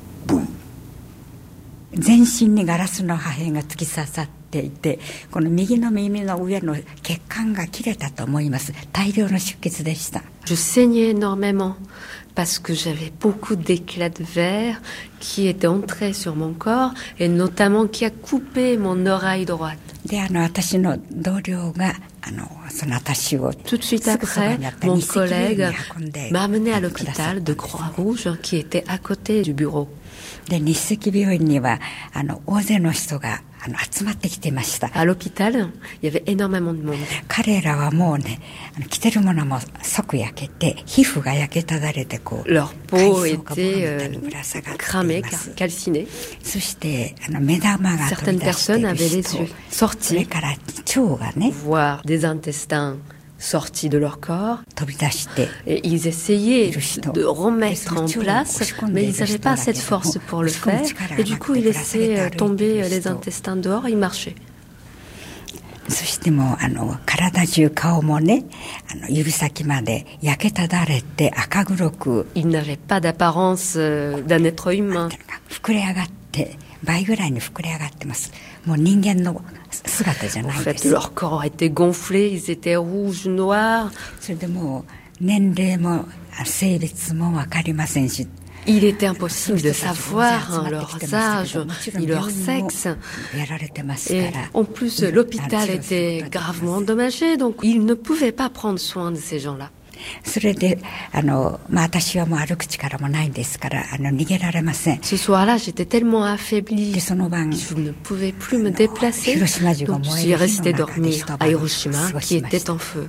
全身にガラスの破片が突き刺さっていて、この右の耳の上の血管が切れたと思います。大量の出血でした。 Je saignais énormément parce que j'avais beaucoup d'éclats de verre qui étaient entrés sur mon corps et notamment qui a coupé mon oreille droite. で、私の同僚がその私を Tout de suite après, mon collègue m'a amené à l'hôpital de Croix-Rouge qui était à côté du bureau. で、日赤病院には大勢の人が集まってきていました。 À l'hôpital, il y avait énormément de monde. 彼らはもうね、着てるものも即焼けて、皮膚が焼けただれてこう。 Leur peau était cramée, calcinée. そして目玉が飛び出している人。 Certaines personnes avaient les yeux sortis. それから腸がね。 Voir des intestins sortis de leur corps. 飛び出して。 Et ils essayaient de remettre en place, mais ils n'avaient pas cette force pour le faire. Et du coup, ils laissaient tomber les intestins dehors et ils marchaient. そしても体中顔もね指先まで焼けただれて赤黒く Ils n'avaient pas d'apparence d'un être humain. 膨れ上がって倍ぐらいに膨れ上がってます。もう人間の姿じゃないです。 En fait, leur corps était gonflé, ils étaient rouges, noirs. それでもう年齢も性別も分かりませんし。 Il était impossible de savoir leurs âges ni leur sexe. Et en plus, l'hôpital était gravement endommagé, donc ils ne pouvaient pas prendre soin de ces gens-là. それで私はもう歩く力もないですから逃げられません。 Ce soir-là, j'étais tellement affaiblie, je ne pouvais plus me déplacer. Donc, je suis restée dormir à Hiroshima, qui était en feu.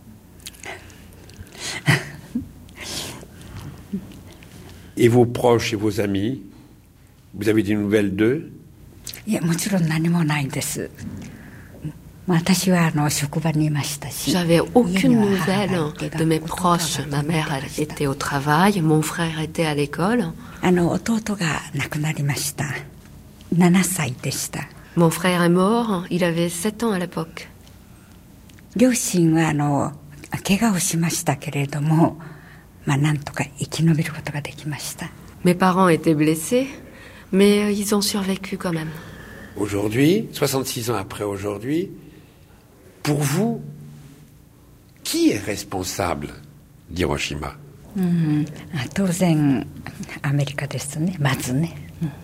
Et vos proches et vos amis, vous avez des nouvelles d'eux? いや、もちろん何もないです。私は職場にいましたし。 J'avais aucune nouvelle de mes proches. Ma mère, elle était au travail, mon frère était à l'école. 弟が亡くなりました。7歳でした。 Mon frère est mort, il avait 7 ans à l'époque. 両親は怪我をしましたけれども。 なんとか生き延びることができました。 Mes parents étaient blessés, mais ils ont survécu quand même. Aujourd'hui, 66 ans après aujourd'hui, pour vous, qui est responsable d'Hiroshima? 当然アメリカですね、まずね。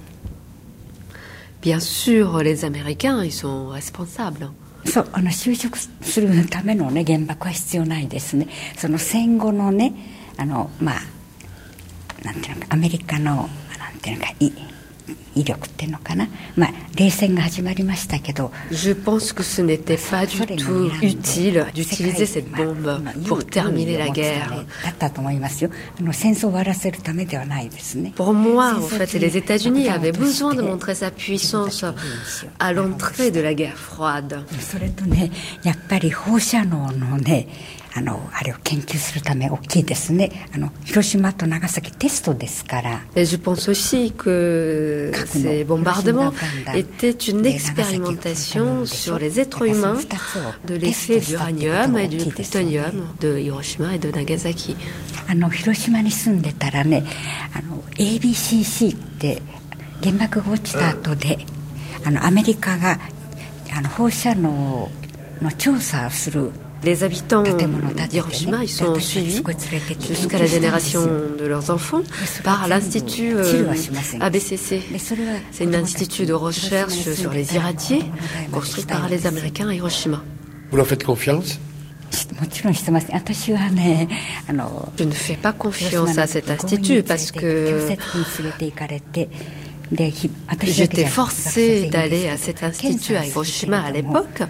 Bien sûr, les Américains, ils sont responsables. そう、就職するためのね、原爆は必要ないですね。その戦後のね。 なんていうのかアメリカのなんていうのか威力っていうのかな、冷戦が始まりましたけど Je pense que ce n'était pas du tout utile d'utiliser cette bombe pour terminer la guerre. だったと思いますよ。戦争を終わらせるためではないですね。 Pour moi, en fait, les États-Unis avaient besoin de montrer sa puissance à l'entrée de la guerre froide. それとね、やっぱり放射能のね。 あれを研究するため大きいですね。広島と長崎テストですから。 Et je pense aussi que ces bombardements étaient une expérimentation sur les êtres humains de l'effet d'uranium et du plutonium de Hiroshima et de Nagasaki. 広島に住んでたらね、ABCC って原爆が落ちた後でアメリカが放射能の調査をする Les habitants d'Hiroshima, ils sont suivis jusqu'à la génération de leurs enfants par l'Institut ABCC. C'est un institut de recherche sur les irradiés construit par les Américains à Hiroshima. Vous leur faites confiance? Je ne fais pas confiance à cet institut parce que j'étais forcée d'aller à cet institut à Hiroshima à l'époque.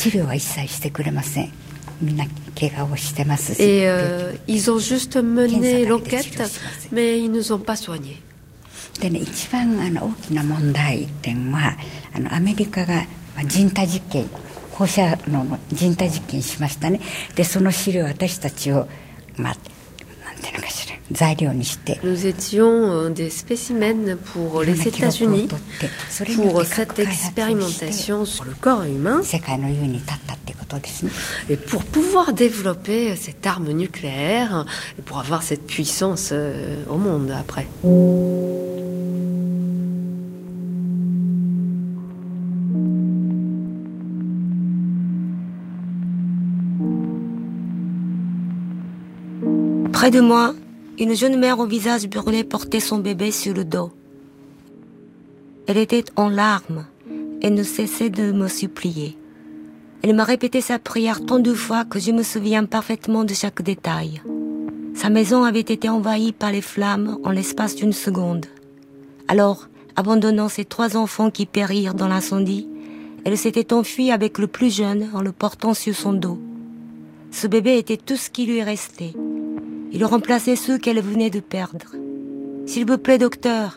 Et ils ont juste mené l'enquête, mais ils ne nous ont pas soignés. でね、一番大きな問題点はアメリカが人体実験、放射能の人体実験しましたね。でその資料を私たちをなんていうのかしら材料にして。 Nous étions des spécimens pour les États-Unis pour cette expérimentation sur le corps humain. 世界の優位に立ったってことですね。 Et pour pouvoir développer cette arme nucléaire et pour avoir cette puissance au monde après. Près de moi, une jeune mère au visage brûlé portait son bébé sur le dos. Elle était en larmes et ne cessait de me supplier. Elle m'a répété sa prière tant de fois que je me souviens parfaitement de chaque détail. Sa maison avait été envahie par les flammes en l'espace d'une seconde. Alors, abandonnant ses 3 enfants qui périrent dans l'incendie, elle s'était enfuie avec le plus jeune en le portant sur son dos. Ce bébé était tout ce qui lui restait. Il remplaçait ceux qu'elle venait de perdre. « S'il vous plaît, docteur,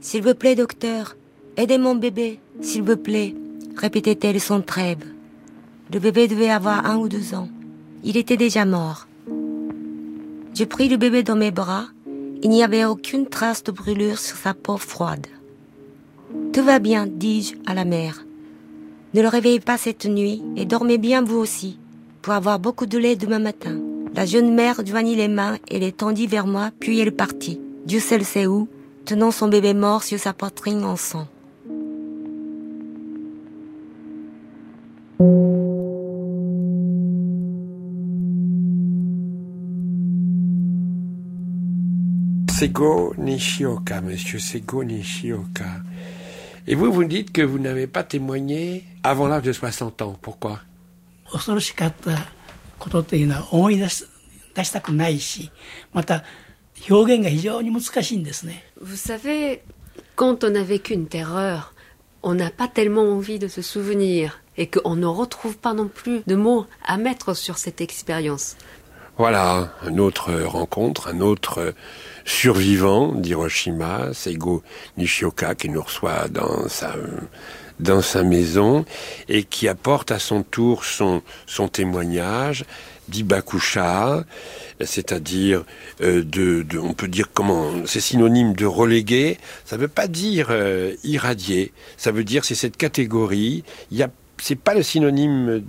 aidez mon bébé, s'il vous plaît », répétait-elle sans trêve. Le bébé devait avoir 1 ou 2 ans. Il était déjà mort. Je pris le bébé dans mes bras. Il n'y avait aucune trace de brûlure sur sa peau froide. « Tout va bien, dis-je à la mère. Ne le réveillez pas cette nuit et dormez bien vous aussi, pour avoir beaucoup de lait demain matin. » La jeune mère joignit les mains et les tendit vers moi, puis elle partit, Dieu seul sait où, tenant son bébé mort sur sa poitrine en sang. Seigo Nishioka, monsieur Seigo Nishioka. Et vous, vous dites que vous n'avez pas témoigné avant l'âge de 60 ans. Pourquoi? 恐ろしかったことというのは思い出したくないし、また表現が非常に難しいんですね。 Vous savez, quand on a vécu une terreur, on n'a pas tellement envie de se souvenir et qu'on ne retrouve pas non plus de mots à mettre sur cette expérience. Voilà, une autre rencontre, un autre survivant d'Hiroshima, Seigo Nishioka, qui nous reçoit dans sa maison et qui apporte à son tour son témoignage d'ibakusha, c'est-à-dire on peut dire comment, c'est synonyme de relégué, ça veut pas dire irradié, ça veut dire c'est cette catégorie, c'est pas le synonyme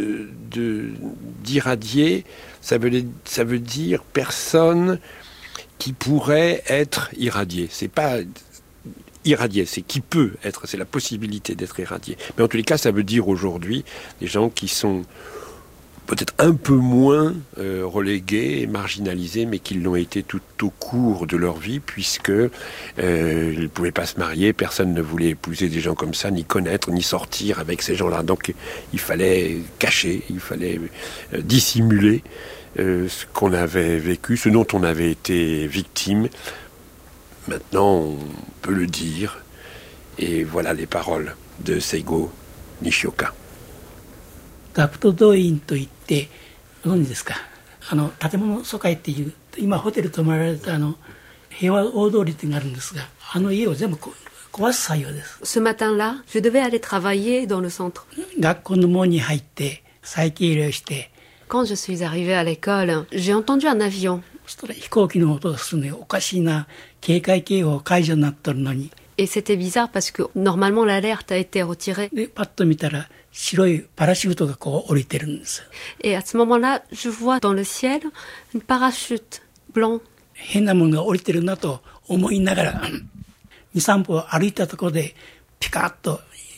d'irradié, ça veut dire personne qui pourrait être irradié, c'est pas irradié, c'est qui peut être, c'est la possibilité d'être irradié. Mais en tous les cas, ça veut dire aujourd'hui des gens qui sont peut-être un peu moins relégués et marginalisés, mais qui l'ont été tout au cours de leur vie, puisque ils ne pouvaient pas se marier, personne ne voulait épouser des gens comme ça, ni connaître, ni sortir avec ces gens-là. Donc il fallait cacher, il fallait dissimuler ce qu'on avait vécu, ce dont on avait été victime. Maintenant, on peut le dire, et voilà les paroles de Seigo Nishioka. ダプト動員といってご存知ですか？建物疎開っていう今ホテル泊まられた平和大通りっていうのがあるんですが、家を全部壊す作業です。 Ce matin-là, je devais aller travailler dans le centre. 学校の門に入って再起入れをして。 Quand je suis arrivée à l'école, j'ai entendu un avion. そしたら飛行機の音がするのよ。おかしいな、警戒警報解除になっとるのに。 Et c'était bizarre parce que normalement l'alerte a été retirée. でパッと見たら白いパラシュートがこう降りてるんです。 Et à ce moment-là, je vois dans le ciel une parachute blanc. 変なものが降りてるなと思いながら2、3歩歩いたところでピカッと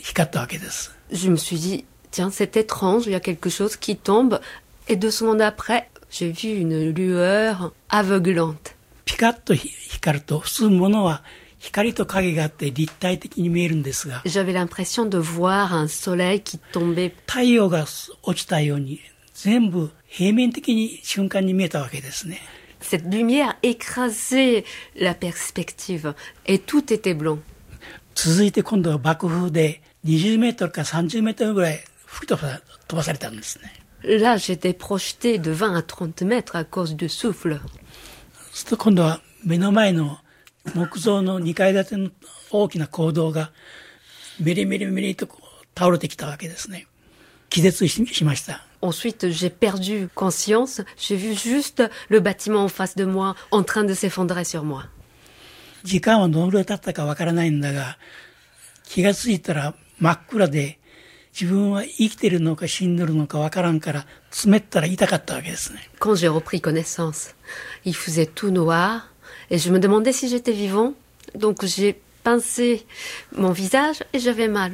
光ったわけです。 Je me suis dit, tiens, c'est étrange, il y a quelque chose qui tombe. Et 2 secondes après, j'ai vu une lueur aveuglante. ピカッと光ると、普通物は光と影があって立体的に見えるんですが、 J'avais l'impression de voir un soleil qui tombait. 太陽が落ちたように全部平面的に瞬間に見えたわけですね。 Cette lumière écrasait la perspective et tout était blanc. 続いて今度は爆風で20メートルか30メートルぐらい吹き飛ばされたんですね。 Là, j'étais projetée de 20 à 30 mètres à cause du souffle. すると今度は目の前の木造の2階建ての大きな講堂がメリメリメリと倒れてきたわけですね。気絶しました。 Ensuite, j'ai perdu conscience. J'ai vu juste le bâtiment en face de moi en train de s'effondrer sur moi. 時間はどのぐらい経ったかわからないんだが、気がついたら真っ暗で、自分は生きてるのか死んでるのかわからんから、つめったら痛かったわけですね。 Quand j'ai repris connaissance, il faisait tout noir et je me demandais si j'étais vivant. Donc j'ai pincé mon visage et j'avais mal.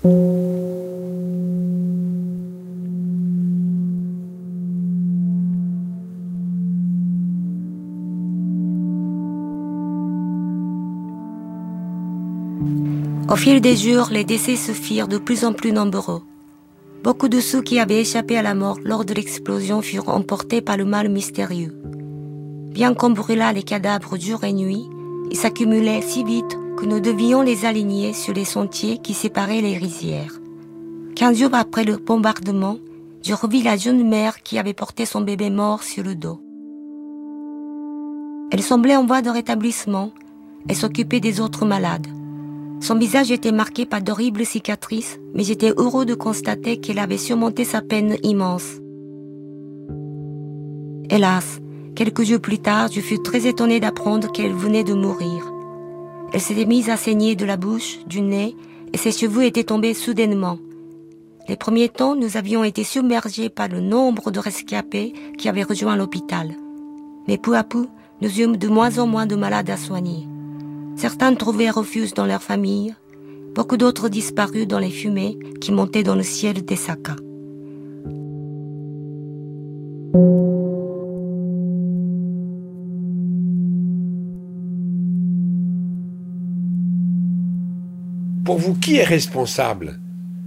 Au fil des jours, les décès se firent de plus en plus nombreux. Beaucoup de ceux qui avaient échappé à la mort lors de l'explosion furent emportés par le mal mystérieux. Bien qu'on brûlât les cadavres jour et nuit, ils s'accumulaient si vite que nous devions les aligner sur les sentiers qui séparaient les rizières. 15 jours après le bombardement, je revis la jeune mère qui avait porté son bébé mort sur le dos. Elle semblait en voie de rétablissement et s'occupait des autres malades. Son visage était marqué par d'horribles cicatrices, mais j'étais heureux de constater qu'elle avait surmonté sa peine immense. Hélas, quelques jours plus tard, je fus très étonné d'apprendre qu'elle venait de mourir. Elle s'était mise à saigner de la bouche, du nez, et ses cheveux étaient tombés soudainement. Les premiers temps, nous avions été submergés par le nombre de rescapés qui avaient rejoint l'hôpital. Mais peu à peu, nous eûmes de moins en moins de malades à soigner. Certains trouvaient refuge dans leur famille, beaucoup d'autres disparus dans les fumées qui montaient dans le ciel des Saka. Pour vous, qui est responsable?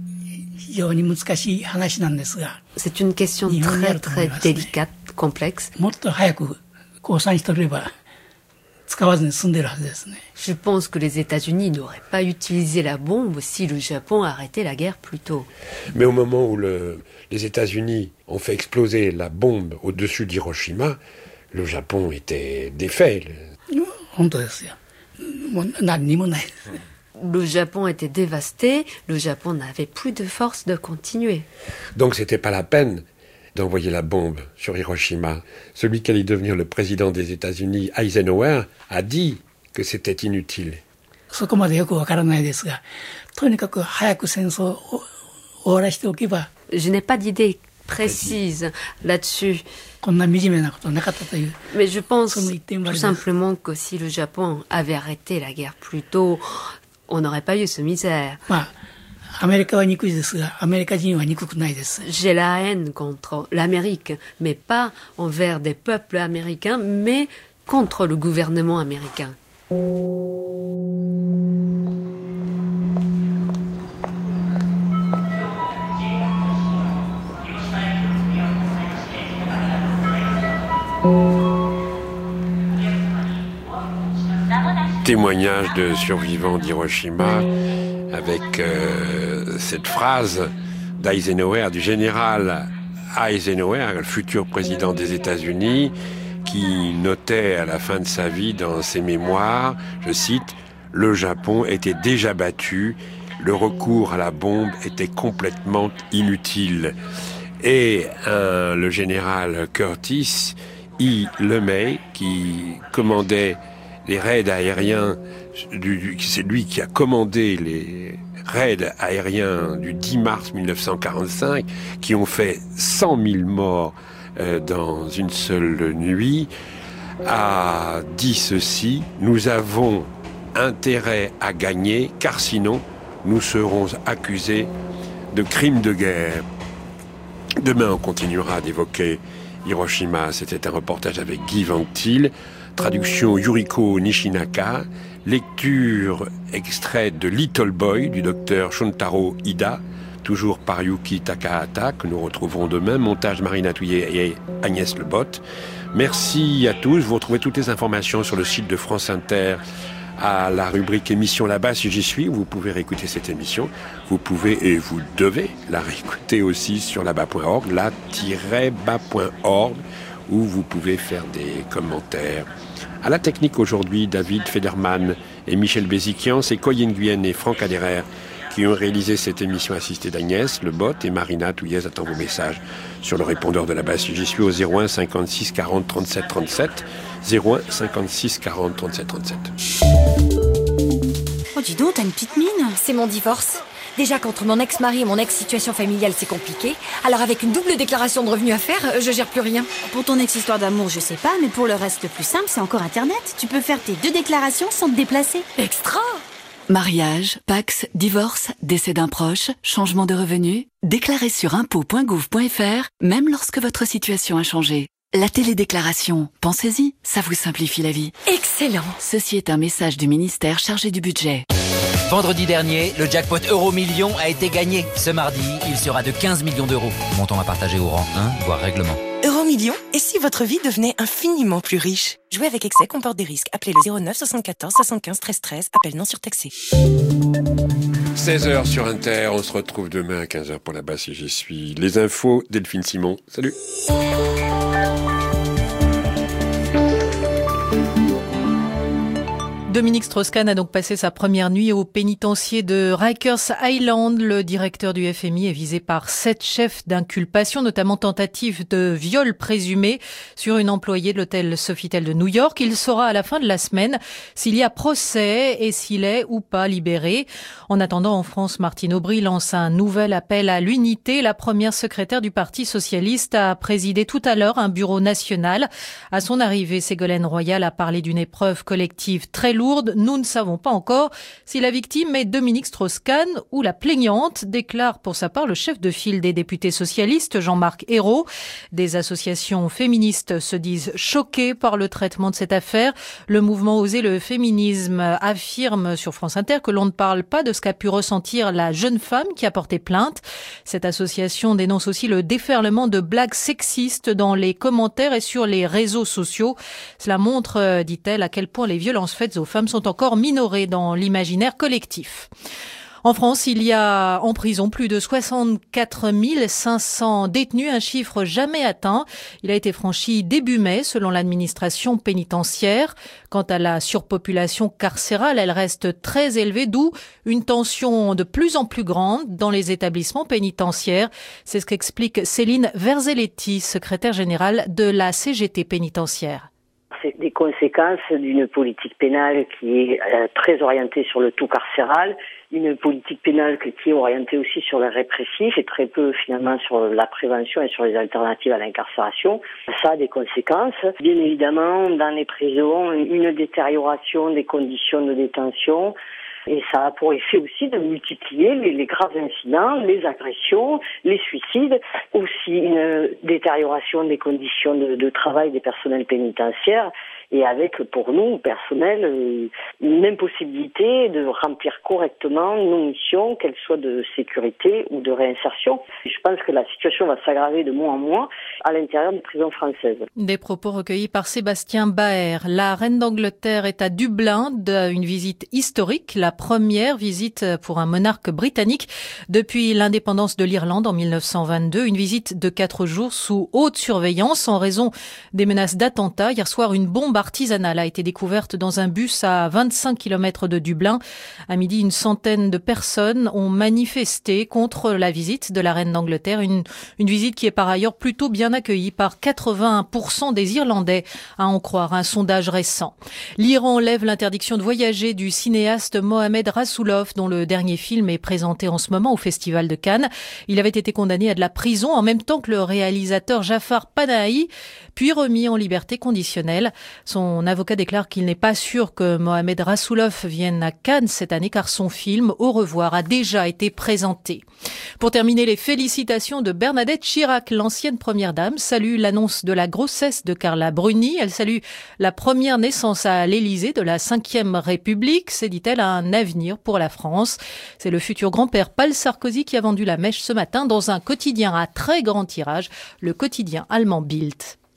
C'est une question très très délicate, complexe. Je pense que les États-Unis n'auraient pas utilisé la bombe si le Japon arrêtait la guerre plus tôt. Mais au moment où les États-Unis ont fait exploser la bombe au-dessus d'Hiroshima, le Japon était défait. Le Japon était dévasté, le Japon n'avait plus de force de continuer. Donc c'était pas la peine d'envoyer la bombe sur Hiroshima. Celui qui allait devenir le président des États-Unis, Eisenhower, a dit que c'était inutile. Je n'ai pas d'idée précise là-dessus. Mais je pense tout simplement que si le Japon avait arrêté la guerre plus tôt, on n'aurait pas eu ce misère. J'ai la haine contre l'Amérique, mais pas envers des peuples américains, mais contre le gouvernement américain. Témoignage de survivants d'Hiroshima avec cette phrase d'Eisenhower, du général Eisenhower, le futur président des États-Unis, qui notait à la fin de sa vie dans ses mémoires, je cite, « Le Japon était déjà battu, le recours à la bombe était complètement inutile. » Et le général Curtis E. LeMay, qui commandait les raids aériens, c'est lui qui a commandé les raids aériens du 10 mars 1945, qui ont fait 100 000 morts dans une seule nuit, a dit ceci: « Nous avons intérêt à gagner, car sinon, nous serons accusés de crimes de guerre. Demain, on continuera d'évoquer Hiroshima. C'était un reportage avec Guy Ventil. Traduction Yuriko Nishinaka. Lecture extraite de Little Boy du docteur Shuntaro Ida, toujours par Yuki Takahata, que nous retrouverons demain. Montage Marina Touillet et Agnès Lebotte. Merci à tous. Vous retrouvez toutes les informations sur le site de France Inter à la rubrique émission là-bas si j'y suis. Vous pouvez réécouter cette émission. Vous pouvez et vous devez la réécouter aussi sur là-bas.org, la-bas.org, où vous pouvez faire des commentaires. À la technique aujourd'hui, David Federman et Michel Béziquian, c'est Coy Nguyen et Franck Aderer qui ont réalisé cette émission assistée d'Agnès Lebotte, et Marina Touillet attend vos messages sur le répondeur de là-bas si j'y suis au 01 56 40 37 37. 01 56 40 37 37. Oh, dis donc, t'as une petite mine. C'est mon divorce. Déjà qu'entre mon ex-mari et mon ex-situation familiale, c'est compliqué. Alors avec une double déclaration de revenus à faire, je gère plus rien. Pour ton ex-histoire d'amour, je sais pas, mais pour le reste, le plus simple, c'est encore Internet. Tu peux faire tes 2 déclarations sans te déplacer. Extra! Mariage, Pacs, divorce, décès d'un proche, changement de revenus, déclarez sur impôts.gouv.fr, même lorsque votre situation a changé. La télédéclaration, pensez-y, ça vous simplifie la vie. Excellent. Ceci est un message du ministère chargé du budget. Vendredi dernier, le jackpot Euro-Million a été gagné. Ce mardi, il sera de 15 millions d'euros. Montant à partager au rang 1, voire règlement. Euro-Million, et si votre vie devenait infiniment plus riche? Jouer avec excès comporte des risques. Appelez le 09 74 75 13 13. Appel non surtaxé. 16h sur Inter, on se retrouve demain à 15h pour là-bas si j'y suis. Les infos, Delphine Simon. Salut. Dominique Strauss-Kahn a donc passé sa première nuit au pénitencier de Rikers Island. Le directeur du FMI est visé par 7 chefs d'inculpation, notamment tentative de viol présumé sur une employée de l'hôtel Sofitel de New York. Il saura à la fin de la semaine s'il y a procès et s'il est ou pas libéré. En attendant, en France, Martine Aubry lance un nouvel appel à l'unité. La première secrétaire du Parti socialiste a présidé tout à l'heure un bureau national. À son arrivée, Ségolène Royal a parlé d'une épreuve collective très lourde. Nous ne savons pas encore si la victime est Dominique Strauss-Kahn ou la plaignante, déclare pour sa part le chef de file des députés socialistes, Jean-Marc Ayrault. Des associations féministes se disent choquées par le traitement de cette affaire. Le mouvement Oser le féminisme affirme sur France Inter que l'on ne parle pas de ce qu'a pu ressentir la jeune femme qui a porté plainte. Cette association dénonce aussi le déferlement de blagues sexistes dans les commentaires et sur les réseaux sociaux. Cela montre, dit-elle, à quel point les violences faites aux femmes sont encore minorées dans l'imaginaire collectif. En France, il y a en prison plus de 64 500 détenus, un chiffre jamais atteint. Il a été franchi début mai, selon l'administration pénitentiaire. Quant à la surpopulation carcérale, elle reste très élevée, d'où une tension de plus en plus grande dans les établissements pénitentiaires. C'est ce qu'explique Céline Verzelletti, secrétaire générale de la CGT pénitentiaire. C'est des conséquences d'une politique pénale qui est très orientée sur le tout carcéral, une politique pénale qui est orientée aussi sur le répressif et très peu finalement sur la prévention et sur les alternatives à l'incarcération. Ça a des conséquences. Bien évidemment, dans les prisons, une détérioration des conditions de détention. Et ça a pour effet aussi de multiplier les graves incidents, les agressions, les suicides, aussi une détérioration des conditions de travail des personnels pénitentiaires et avec, pour nous, personnel, une impossibilité de remplir correctement nos missions, qu'elles soient de sécurité ou de réinsertion. Je pense que la situation va s'aggraver de mois en mois à l'intérieur des prisons françaises. Des propos recueillis par Sébastien Baer. La reine d'Angleterre est à Dublin d'une visite historique, la première visite pour un monarque britannique depuis l'indépendance de l'Irlande en 1922. Une visite de 4 jours sous haute surveillance en raison des menaces d'attentats. Hier soir, une bombe artisanale a été découverte dans un bus à 25 km de Dublin. À midi, une centaine de personnes ont manifesté contre la visite de la reine d'Angleterre. Une visite qui est par ailleurs plutôt bien accueillie par 81% des Irlandais, à en croire un sondage récent. L'Iran lève l'interdiction de voyager du cinéaste Mohamed Mohamed Rassoulov, dont le dernier film est présenté en ce moment au Festival de Cannes. Il avait été condamné à de la prison en même temps que le réalisateur Jafar Panahi, puis remis en liberté conditionnelle. Son avocat déclare qu'il n'est pas sûr que Mohamed Rassoulov vienne à Cannes cette année car son film Au revoir a déjà été présenté. Pour terminer, les félicitations de Bernadette Chirac, l'ancienne première dame, salue l'annonce de la grossesse de Carla Bruni. Elle salue la première naissance à l'Élysée de la 5e République. C'est, dit-elle, un avenir pour la France. C'est le futur grand-père Paul Sarkozy qui a vendu la mèche ce matin dans un quotidien à très grand tirage, le quotidien allemand Bild.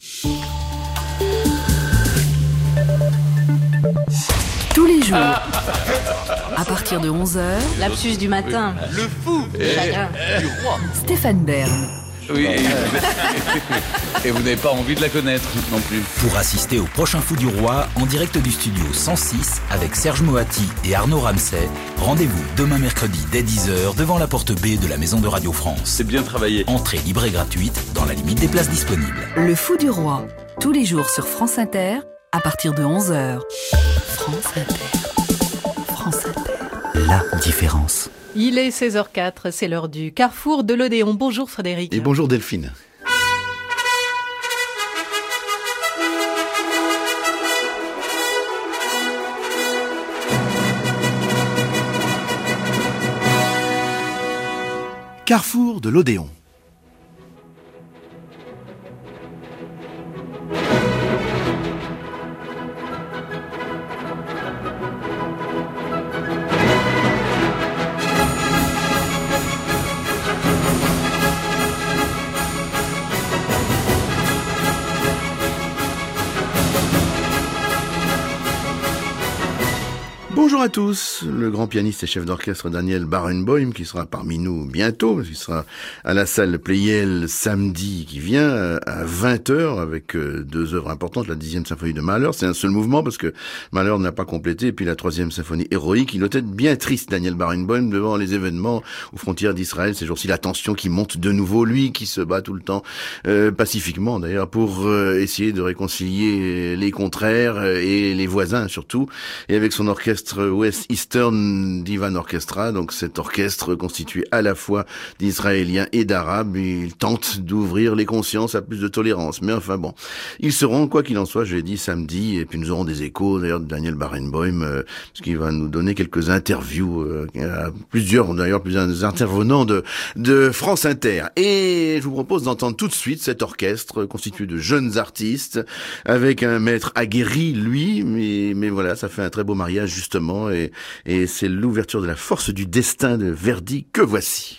Tous les jours, à partir de 11h, Lapsus du matin. Le fou du roi. Stéphane Bern. Oui, et vous n'avez pas envie de la connaître non plus. Pour assister au prochain Fou du Roi, en direct du studio 106, avec Serge Moati et Arnaud Ramsay, rendez-vous demain mercredi dès 10h devant la porte B de la Maison de Radio France. C'est bien travaillé. Entrée libre et gratuite, dans la limite des places disponibles. Le Fou du Roi, tous les jours sur France Inter, à partir de 11h. France Inter. France Inter. La différence. Il est 16h04, c'est l'heure du Carrefour de l'Odéon. Bonjour Frédéric. Et bonjour Delphine. Carrefour de l'Odéon. Bonjour à tous, le grand pianiste et chef d'orchestre Daniel Barenboim qui sera parmi nous bientôt, parce qu'il sera à la salle Pleyel samedi qui vient à 20h avec deux œuvres importantes, la 10e symphonie de Mahler, c'est un seul mouvement parce que Mahler n'a pas complété, et puis la 3e symphonie héroïque. Il doit être bien triste, Daniel Barenboim, devant les événements aux frontières d'Israël, ces jours-ci la tension qui monte de nouveau, lui qui se bat tout le temps, pacifiquement d'ailleurs, pour essayer de réconcilier les contraires et les voisins surtout, et avec son orchestre West Eastern Divan Orchestra, donc cet orchestre constitué à la fois d'Israéliens et d'Arabes, il tente d'ouvrir les consciences à plus de tolérance. Mais enfin bon, ils seront, quoi qu'il en soit, je l'ai dit, samedi, et puis nous aurons des échos d'ailleurs de Daniel Barenboim, parce qu'il va nous donner quelques interviews, plusieurs intervenants de France Inter. Et je vous propose d'entendre tout de suite cet orchestre constitué de jeunes artistes, avec un maître aguerri, lui, mais voilà, ça fait un très beau mariage justement, et c'est l'ouverture de la force du destin de Verdi que voici.